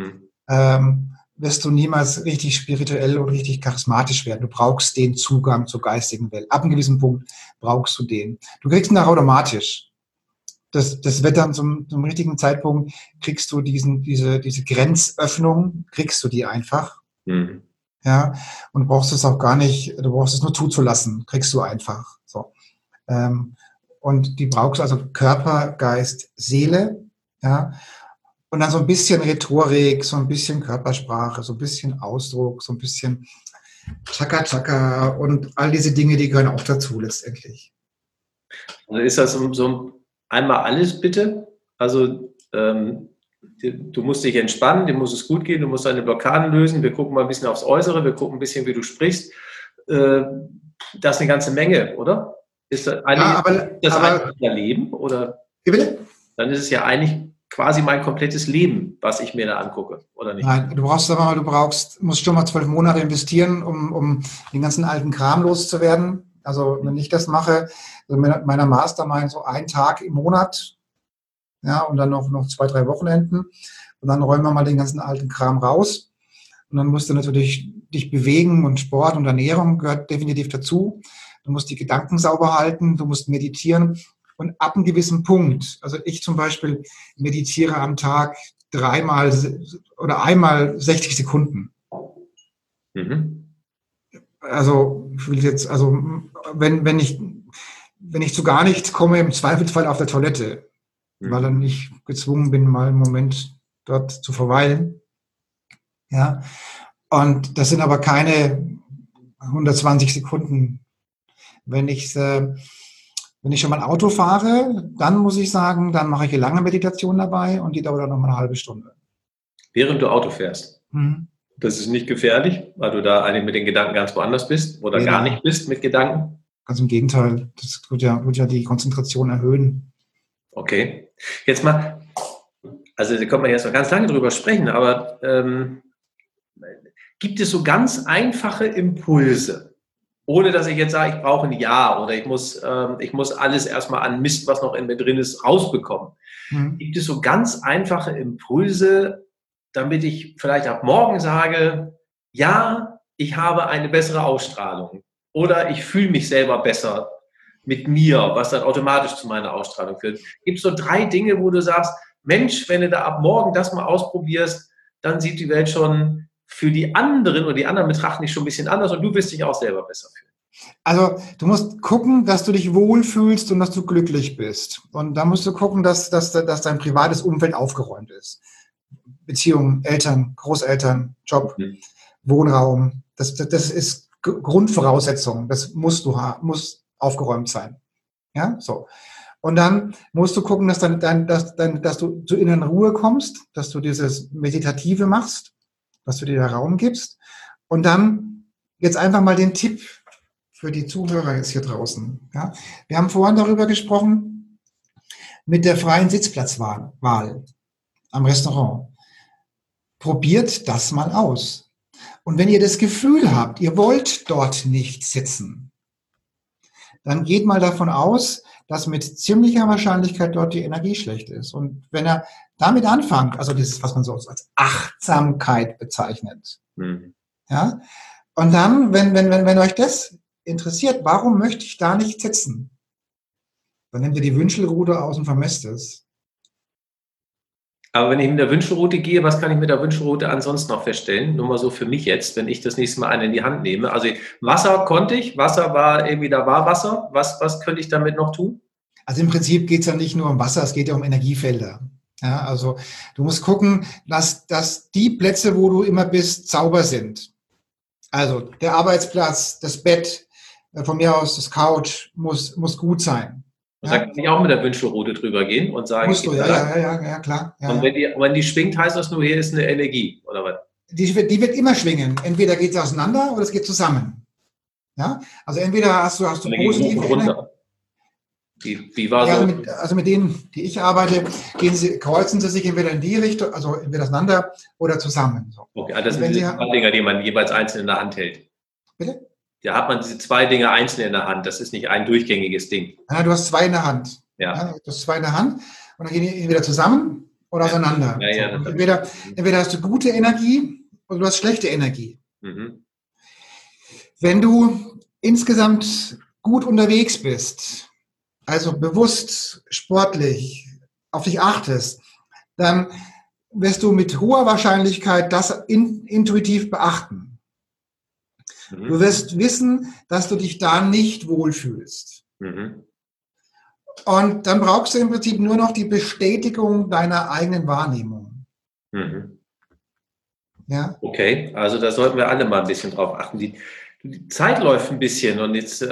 S2: wirst du niemals richtig spirituell und richtig charismatisch werden. Du brauchst den Zugang zur geistigen Welt. Ab einem gewissen Punkt brauchst du den. Du kriegst ihn auch automatisch. Das wird dann zum richtigen Zeitpunkt, kriegst du diese Grenzöffnung, kriegst du die einfach. Mhm. Ja, und brauchst es auch gar nicht, du brauchst es nur zuzulassen, kriegst du einfach. So. Und die brauchst du also Körper, Geist, Seele, ja. Und dann so ein bisschen Rhetorik, so ein bisschen Körpersprache, so ein bisschen Ausdruck, so ein bisschen Chaka-Chaka und all diese Dinge, die gehören auch dazu letztendlich.
S1: Also ist das so einmal alles bitte? Also du musst dich entspannen, dir muss es gut gehen, du musst deine Blockaden lösen, wir gucken mal ein bisschen aufs Äußere, wir gucken ein bisschen, wie du sprichst. Das ist eine ganze Menge, oder? Ist das eigentlich dein Leben? Oder?
S2: Wie bitte?
S1: Dann ist es ja eigentlich quasi mein komplettes Leben, was ich mir da angucke, oder nicht?
S2: Nein, musst schon mal 12 Monate investieren, um den ganzen alten Kram loszuwerden. Also wenn ich das mache, also mit meiner Mastermind so 1 Tag im Monat, ja, und dann noch 2, 3 Wochenenden. Und dann räumen wir mal den ganzen alten Kram raus. Und dann musst du natürlich dich bewegen und Sport und Ernährung gehört definitiv dazu. Du musst die Gedanken sauber halten, du musst meditieren. Und ab einem gewissen Punkt, also ich zum Beispiel meditiere am Tag 3-mal oder einmal 60 Sekunden. Mhm. Also wenn ich zu gar nichts komme, im Zweifelsfall auf der Toilette, weil dann ich gezwungen bin, mal einen Moment dort zu verweilen. Ja, und das sind aber keine 120 Sekunden. Wenn ich schon mal Auto fahre, dann muss ich sagen, dann mache ich eine lange Meditation dabei und die dauert dann noch mal eine halbe Stunde.
S1: Während du Auto fährst? Mhm. Das ist nicht gefährlich, weil du da eigentlich mit den Gedanken ganz woanders bist oder gar nicht bist mit Gedanken?
S2: Ganz im Gegenteil, das wird ja die Konzentration erhöhen.
S1: Okay, jetzt mal, also da kommt man jetzt noch ganz lange drüber sprechen, aber gibt es so ganz einfache Impulse, ohne dass ich jetzt sage, ich brauche ein Jahr oder ich muss alles erstmal an Mist, was noch in mir drin ist, rausbekommen. Mhm. Gibt es so ganz einfache Impulse, damit ich vielleicht ab morgen sage, ja, ich habe eine bessere Ausstrahlung oder ich fühle mich selber besser mit mir, was dann automatisch zu meiner Ausstrahlung führt. Gibt es so 3 Dinge, wo du sagst, Mensch, wenn du da ab morgen das mal ausprobierst, dann sieht die Welt schon für die anderen oder die anderen betrachten dich schon ein bisschen anders und du wirst dich auch selber besser fühlen.
S2: Also du musst gucken, dass du dich wohlfühlst und dass du glücklich bist. Und da musst du gucken, dass dein privates Umfeld aufgeräumt ist. Beziehungen, Eltern, Großeltern, Job, Wohnraum. Das ist Grundvoraussetzung. Das muss aufgeräumt sein. Ja, so. Und dann musst du gucken, dass du zur inneren Ruhe kommst, dass du dieses Meditative machst, dass du dir da Raum gibst. Und dann jetzt einfach mal den Tipp für die Zuhörer jetzt hier draußen. Ja? Wir haben vorhin darüber gesprochen, mit der freien Sitzplatzwahl am Restaurant. Probiert das mal aus. Und wenn ihr das Gefühl habt, ihr wollt dort nicht sitzen, dann geht mal davon aus, dass mit ziemlicher Wahrscheinlichkeit dort die Energie schlecht ist. Und wenn er damit anfängt, also das ist, was man so als Achtsamkeit bezeichnet, ja, Und dann, wenn euch das interessiert, warum möchte ich da nicht sitzen? Dann nehmt ihr die Wünschelrute aus und vermisst es.
S1: Aber wenn ich mit der Wünschelrute gehe, was kann ich mit der Wünschelrute ansonsten noch feststellen? Nur mal so für mich jetzt, wenn ich das nächste Mal eine in die Hand nehme. Also Wasser konnte ich, Wasser war irgendwie, da war Wasser. Was könnte ich damit noch tun?
S2: Also im Prinzip geht es ja nicht nur um Wasser, es geht ja um Energiefelder. Ja, also du musst gucken, dass die Plätze, wo du immer bist, sauber sind. Also der Arbeitsplatz, das Bett, von mir aus das Couch muss gut sein.
S1: Und da kann ich auch mit der Wünschelrute drüber gehen und sagen,
S2: musst du, ja, klar. Ja,
S1: und wenn die schwingt, heißt das nur, hier ist eine Energie, oder was?
S2: Die wird immer schwingen. Entweder geht es auseinander oder es geht zusammen. Ja, also entweder hast du positive Energie.
S1: Wie war
S2: ja,
S1: so?
S2: also mit denen, die ich arbeite, kreuzen sie sich entweder in die Richtung, also entweder auseinander oder zusammen. So.
S1: Okay, das sind diese zwei Dinger, die man jeweils einzeln in der Hand hält.
S2: Bitte?
S1: Da hat man diese zwei Dinge einzeln in der Hand. Das ist nicht ein durchgängiges Ding.
S2: Ja, du hast zwei in der Hand.
S1: Ja.
S2: Du hast zwei in der Hand und dann gehen die entweder zusammen oder auseinander.
S1: Ja,
S2: so. Entweder hast du gute Energie oder du hast schlechte Energie.
S1: Mhm.
S2: Wenn du insgesamt gut unterwegs bist, also bewusst, sportlich, auf dich achtest, dann wirst du mit hoher Wahrscheinlichkeit das intuitiv beachten. Mhm. Du wirst wissen, dass du dich da nicht wohlfühlst. Mhm. Und dann brauchst du im Prinzip nur noch die Bestätigung deiner eigenen Wahrnehmung.
S1: Mhm.
S2: Ja?
S1: Okay, also da sollten wir alle mal ein bisschen drauf achten. Die Zeit läuft ein bisschen und jetzt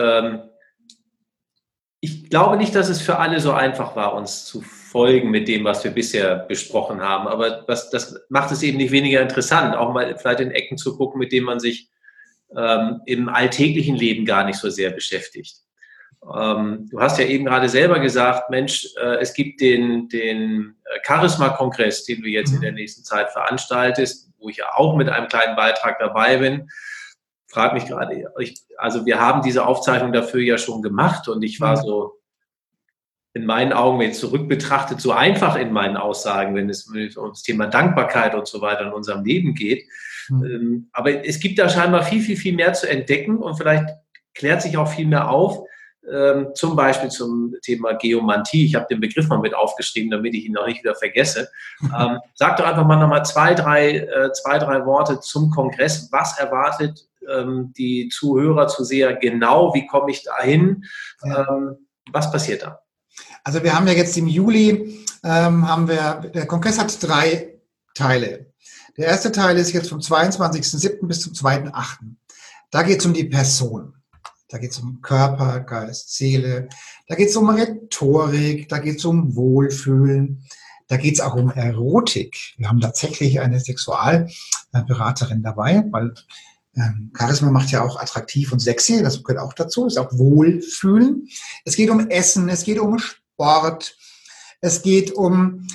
S1: ich glaube nicht, dass es für alle so einfach war, uns zu folgen mit dem, was wir bisher besprochen haben. Aber das macht es eben nicht weniger interessant, auch mal vielleicht in Ecken zu gucken, mit denen man sich im alltäglichen Leben gar nicht so sehr beschäftigt. Du hast ja eben gerade selber gesagt, Mensch, es gibt den Charisma-Kongress, den du jetzt in der nächsten Zeit veranstaltest, wo ich ja auch mit einem kleinen Beitrag dabei bin. Frag mich gerade, also wir haben diese Aufzeichnung dafür ja schon gemacht und ich war so in meinen Augen, wenn ich zurück betrachtet, so einfach in meinen Aussagen, wenn es um das Thema Dankbarkeit und so weiter in unserem Leben geht. Aber es gibt da scheinbar viel mehr zu entdecken und vielleicht klärt sich auch viel mehr auf, zum Beispiel zum Thema Geomantie. Ich habe den Begriff mal mit aufgeschrieben, damit ich ihn noch nicht wieder vergesse. Sag doch einfach mal nochmal zwei, drei Worte zum Kongress. Was erwartet die Zuhörer, Zuseher genau? Wie komme ich dahin? Ja. Was passiert da?
S2: Also wir haben ja jetzt im Juli, der Kongress hat 3 Teile. Der erste Teil ist jetzt vom 22.07. bis zum 2.08. Da geht es um die Person. Da geht es um Körper, Geist, Seele. Da geht es um Rhetorik. Da geht es um Wohlfühlen. Da geht es auch um Erotik. Wir haben tatsächlich eine Sexualberaterin dabei, weil Charisma macht ja auch attraktiv und sexy. Das gehört auch dazu. Das ist auch Wohlfühlen. Es geht um Essen. Es geht um Sport. Es geht um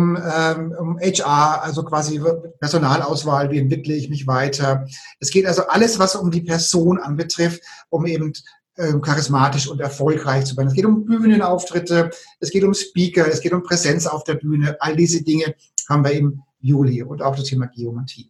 S2: HR, also quasi Personalauswahl, wie entwickle ich mich weiter. Es geht also alles, was um die Person anbetrifft, um eben charismatisch und erfolgreich zu werden. Es geht um Bühnenauftritte, es geht um Speaker, es geht um Präsenz auf der Bühne. All diese Dinge haben wir im Juli und auch das Thema Geomantie.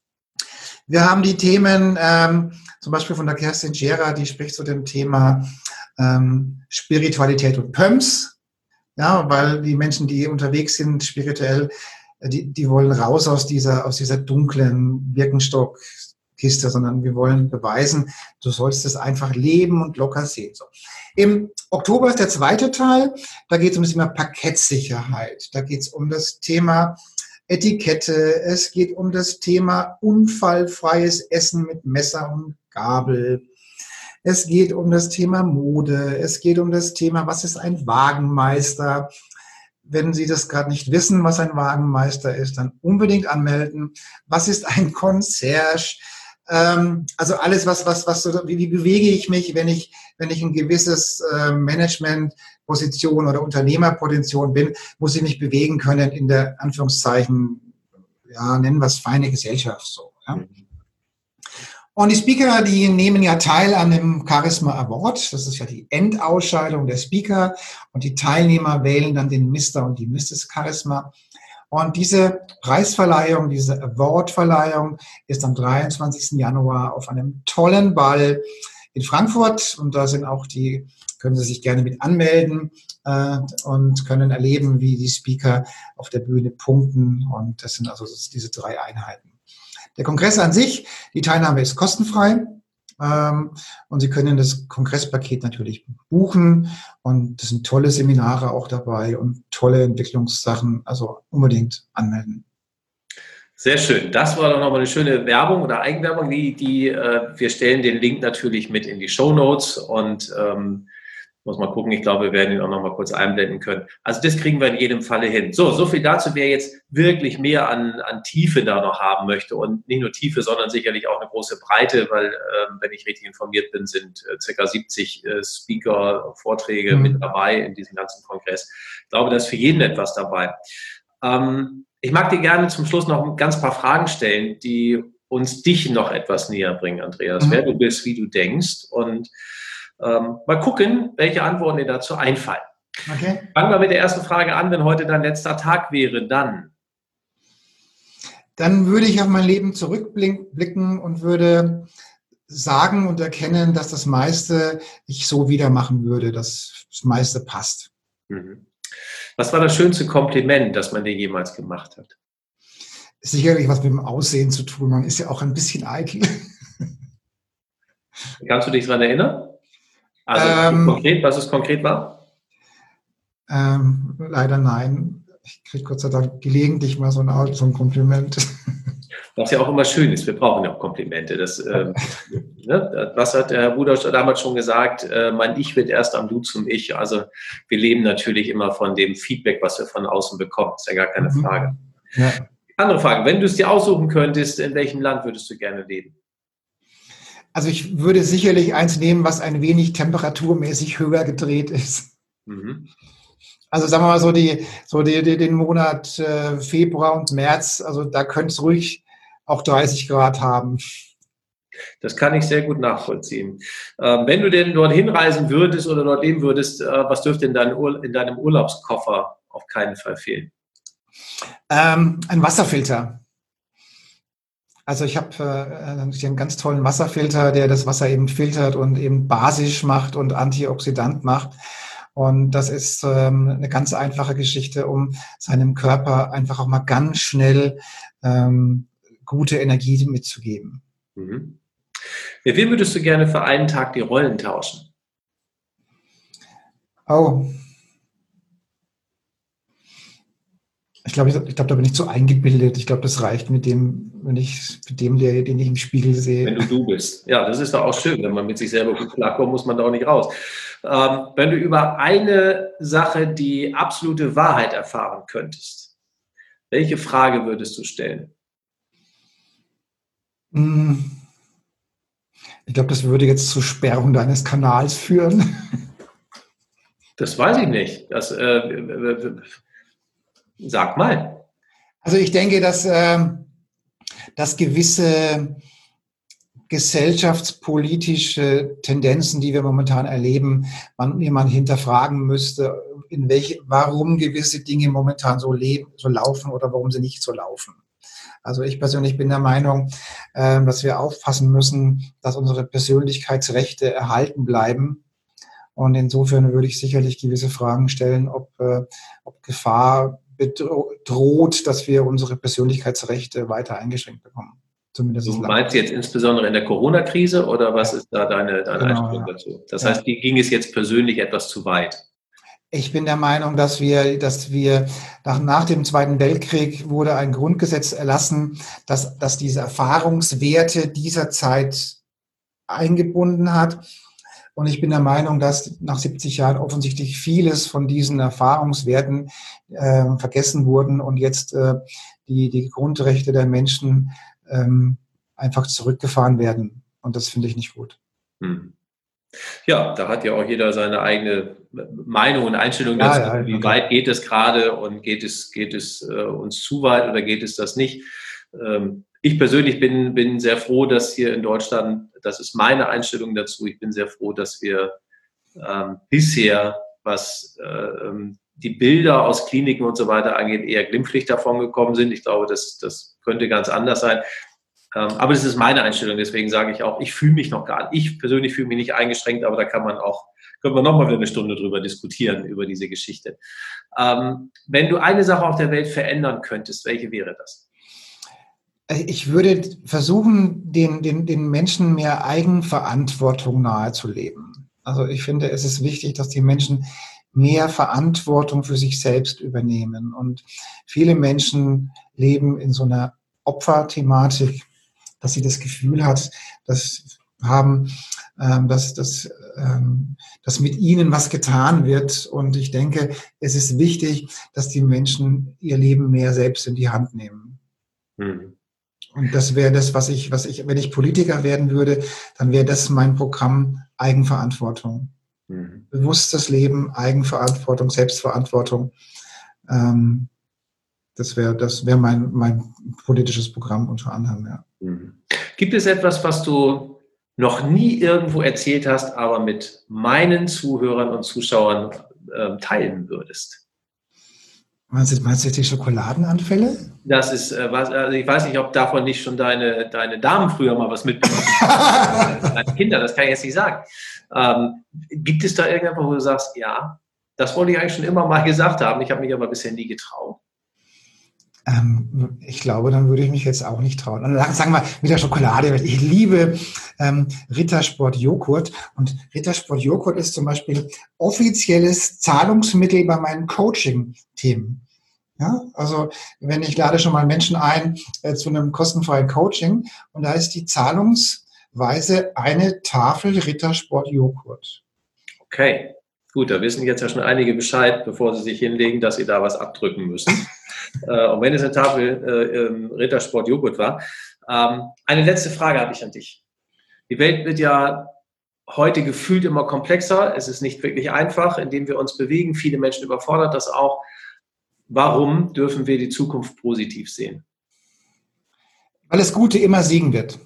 S2: Wir haben die Themen, zum Beispiel von der Kerstin Scherer, die spricht zu dem Thema Spiritualität und PÖMS. Ja, weil die Menschen, die unterwegs sind, spirituell, die wollen raus aus dieser dunklen Birkenstock-Kiste, sondern wir wollen beweisen, du sollst es einfach leben und locker sehen. So. Im Oktober ist der zweite Teil, da geht es um das Thema Parkettsicherheit, da geht es um das Thema Etikette, es geht um das Thema unfallfreies Essen mit Messer und Gabel. Es geht um das Thema Mode. Es geht um das Thema, was ist ein Wagenmeister? Wenn Sie das gerade nicht wissen, was ein Wagenmeister ist, dann unbedingt anmelden. Was ist ein Concierge? Also alles, wie bewege ich mich, wenn ich ein gewisses Managementposition oder Unternehmerposition bin, muss ich mich bewegen können in der Anführungszeichen, ja, nennen wir es feine Gesellschaft so. Ja? Und die Speaker, die nehmen ja teil an dem Charisma Award. Das ist ja die Endausscheidung der Speaker. Und die Teilnehmer wählen dann den Mr. und die Mrs. Charisma. Und diese Preisverleihung, diese Awardverleihung ist am 23. Januar auf einem tollen Ball in Frankfurt. Und da können Sie sich gerne mit anmelden und können erleben, wie die Speaker auf der Bühne punkten. Und das sind also diese 3 Einheiten. Der Kongress an sich, die Teilnahme ist kostenfrei. Und Sie können das Kongresspaket natürlich buchen und es sind tolle Seminare auch dabei und tolle Entwicklungssachen, also unbedingt anmelden.
S1: Sehr schön. Das war doch nochmal eine schöne Werbung oder Eigenwerbung. Wir stellen den Link natürlich mit in die Shownotes und muss mal gucken. Ich glaube, wir werden ihn auch noch mal kurz einblenden können. Also das kriegen wir in jedem Falle hin. So viel dazu, wer jetzt wirklich mehr an Tiefe da noch haben möchte und nicht nur Tiefe, sondern sicherlich auch eine große Breite, weil, wenn ich richtig informiert bin, sind ca. 70 Speaker, Vorträge mit dabei in diesem ganzen Kongress. Ich glaube, da ist für jeden etwas dabei. Ich mag dir gerne zum Schluss noch ein ganz paar Fragen stellen, die uns dich noch etwas näher bringen, Andreas. Wer du bist, wie du denkst und mal gucken, welche Antworten dir dazu einfallen.
S2: Okay.
S1: Fangen wir mit der ersten Frage an. Wenn heute dein letzter Tag wäre, dann
S2: würde ich auf mein Leben zurückblicken und würde sagen und erkennen, dass das meiste ich so wieder machen würde, dass das meiste passt.
S1: Was war das schönste Kompliment, das man dir jemals gemacht hat?
S2: Sicherlich was mit dem Aussehen zu tun. Man ist ja auch ein bisschen eitel.
S1: Kannst du dich daran erinnern? Also konkret, was es konkret war?
S2: Leider nein. Ich kriege Gott sei Dank gelegentlich mal so ein Kompliment.
S1: Was ja auch immer schön ist. Wir brauchen ja auch Komplimente. Was hat der Herr Rudolph damals schon gesagt? Mein Ich wird erst am Du zum Ich. Also wir leben natürlich immer von dem Feedback, was wir von außen bekommen. Ist ja gar keine Frage.
S2: Ja.
S1: Andere Frage. Wenn du es dir aussuchen könntest, in welchem Land würdest du gerne leben?
S2: Also ich würde sicherlich eins nehmen, was ein wenig temperaturmäßig höher gedreht ist. Also sagen wir mal den Monat Februar und März, also da könnte es ruhig auch 30 Grad haben.
S1: Das kann ich sehr gut nachvollziehen. Wenn du denn dorthin reisen würdest oder dort leben würdest, was dürfte in deinem Urlaubskoffer auf keinen Fall fehlen?
S2: Ein Wasserfilter. Also ich habe einen ganz tollen Wasserfilter, der das Wasser eben filtert und eben basisch macht und antioxidant macht. Und das ist eine ganz einfache Geschichte, um seinem Körper einfach auch mal ganz schnell gute Energie mitzugeben.
S1: Mit wem würdest du gerne für einen Tag die Rollen tauschen?
S2: Oh. Ich glaube, da bin ich zu eingebildet. Ich glaube, das reicht mit dem, den ich im Spiegel sehe.
S1: Wenn du bist. Ja, das ist doch auch schön. Wenn man mit sich selber gut klarkommt, muss man da auch nicht raus. Wenn du über eine Sache die absolute Wahrheit erfahren könntest, welche Frage würdest du stellen?
S2: Ich glaube, das würde jetzt zur Sperrung deines Kanals führen.
S1: Das weiß ich nicht. Sag mal.
S2: Also ich denke, dass gewisse gesellschaftspolitische Tendenzen, die wir momentan erleben, man jemand hinterfragen müsste, warum gewisse Dinge momentan so laufen oder warum sie nicht so laufen. Also ich persönlich bin der Meinung, dass wir aufpassen müssen, dass unsere Persönlichkeitsrechte erhalten bleiben. Und insofern würde ich sicherlich gewisse Fragen stellen, ob Gefahr droht, dass wir unsere Persönlichkeitsrechte weiter eingeschränkt bekommen. Zumindest
S1: du meinst jetzt insbesondere in der Corona-Krise oder was ist da deine Einstellung dazu? Das heißt, ging es jetzt persönlich etwas zu weit?
S2: Ich bin der Meinung, dass wir nach dem Zweiten Weltkrieg wurde ein Grundgesetz erlassen, dass diese Erfahrungswerte dieser Zeit eingebunden hat. Und ich bin der Meinung, dass nach 70 Jahren offensichtlich vieles von diesen Erfahrungswerten vergessen wurden und jetzt die Grundrechte der Menschen einfach zurückgefahren werden. Und das finde ich nicht gut.
S1: Ja, da hat ja auch jeder seine eigene Meinung und Einstellung dazu. Ja, wie weit geht es gerade und geht es uns zu weit oder geht es das nicht? Ich persönlich bin sehr froh, dass hier in Deutschland, das ist meine Einstellung dazu, ich bin sehr froh, dass wir bisher, was die Bilder aus Kliniken und so weiter angeht, eher glimpflich davon gekommen sind. Ich glaube, das könnte ganz anders sein. Aber das ist meine Einstellung, deswegen sage ich auch, ich fühle mich noch gar nicht, ich persönlich fühle mich nicht eingeschränkt, aber da können wir nochmal wieder eine Stunde drüber diskutieren, über diese Geschichte. Wenn du eine Sache auf der Welt verändern könntest, welche wäre das?
S2: Ich würde versuchen, den Menschen mehr Eigenverantwortung nahezulegen. Also ich finde, es ist wichtig, dass die Menschen mehr Verantwortung für sich selbst übernehmen. Und viele Menschen leben in so einer Opferthematik, dass sie das Gefühl dass mit ihnen was getan wird. Und ich denke, es ist wichtig, dass die Menschen ihr Leben mehr selbst in die Hand nehmen. Mhm. Und das wäre das, was ich, wenn ich Politiker werden würde, dann wäre das mein Programm Eigenverantwortung. Mhm. Bewusstes Leben, Eigenverantwortung, Selbstverantwortung. Das wäre mein politisches Programm unter anderem, ja.
S1: Mhm. Gibt es etwas, was du noch nie irgendwo erzählt hast, aber mit meinen Zuhörern und Zuschauern teilen würdest?
S2: Meinst du jetzt die Schokoladenanfälle?
S1: Das ist also ich weiß nicht, ob davon nicht schon deine Damen früher mal was mitbekommen haben. Deine Kinder, das kann ich jetzt nicht sagen. Gibt es da irgendetwas, wo du sagst, ja, das wollte ich eigentlich schon immer mal gesagt haben, ich habe mich aber bisher nie getraut?
S2: Ich glaube, dann würde ich mich jetzt auch nicht trauen. Und sagen wir mit der Schokolade. Ich liebe Rittersport-Joghurt. Und Rittersport-Joghurt ist zum Beispiel offizielles Zahlungsmittel bei meinen Coaching-Themen. Ja, also ich lade schon mal Menschen ein zu einem kostenfreien Coaching und da ist die Zahlungsweise eine Tafel Rittersport-Joghurt.
S1: Okay, gut, da wissen jetzt ja schon einige Bescheid, bevor sie sich hinlegen, dass sie da was abdrücken müssen. Und wenn es eine Tafel Rittersport-Joghurt war. Eine letzte Frage habe ich an dich. Die Welt wird ja heute gefühlt immer komplexer. Es ist nicht wirklich einfach, indem wir uns bewegen. Viele Menschen überfordert das auch. Warum dürfen wir die Zukunft positiv sehen?
S2: Weil das Gute immer siegen wird.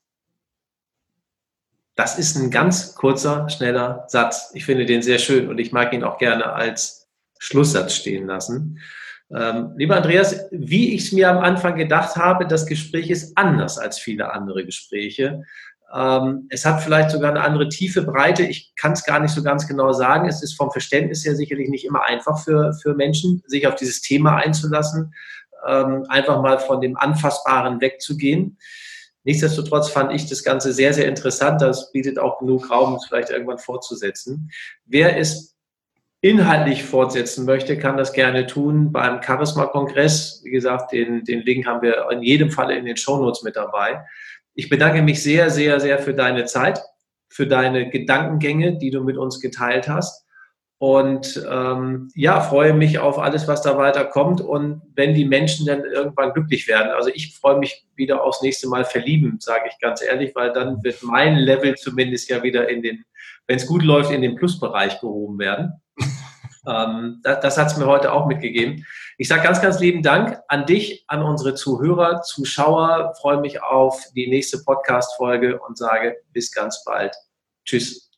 S1: Das ist ein ganz kurzer, schneller Satz. Ich finde den sehr schön und ich mag ihn auch gerne als Schlusssatz stehen lassen. Lieber Andreas, wie ich es mir am Anfang gedacht habe, das Gespräch ist anders als viele andere Gespräche. Es hat vielleicht sogar eine andere Tiefe, Breite. Ich kann es gar nicht so ganz genau sagen. Es ist vom Verständnis her sicherlich nicht immer einfach für Menschen, sich auf dieses Thema einzulassen, einfach mal von dem Anfassbaren wegzugehen. Nichtsdestotrotz fand ich das Ganze sehr, sehr interessant. Das bietet auch genug Raum, es vielleicht irgendwann fortzusetzen. Wer es inhaltlich fortsetzen möchte, kann das gerne tun beim Charisma-Kongress. Wie gesagt, den Link haben wir in jedem Fall in den Shownotes mit dabei. Ich bedanke mich sehr, sehr, sehr für deine Zeit, für deine Gedankengänge, die du mit uns geteilt hast. Und freue mich auf alles, was da weiterkommt. Und wenn die Menschen dann irgendwann glücklich werden. Also ich freue mich wieder aufs nächste Mal verlieben, sage ich ganz ehrlich, weil dann wird mein Level zumindest ja wieder wenn es gut läuft, in den Plusbereich gehoben werden. Das hat es mir heute auch mitgegeben. Ich sage ganz, ganz lieben Dank an dich, an unsere Zuhörer, Zuschauer. Freue mich auf die nächste Podcast-Folge und sage bis ganz bald. Tschüss.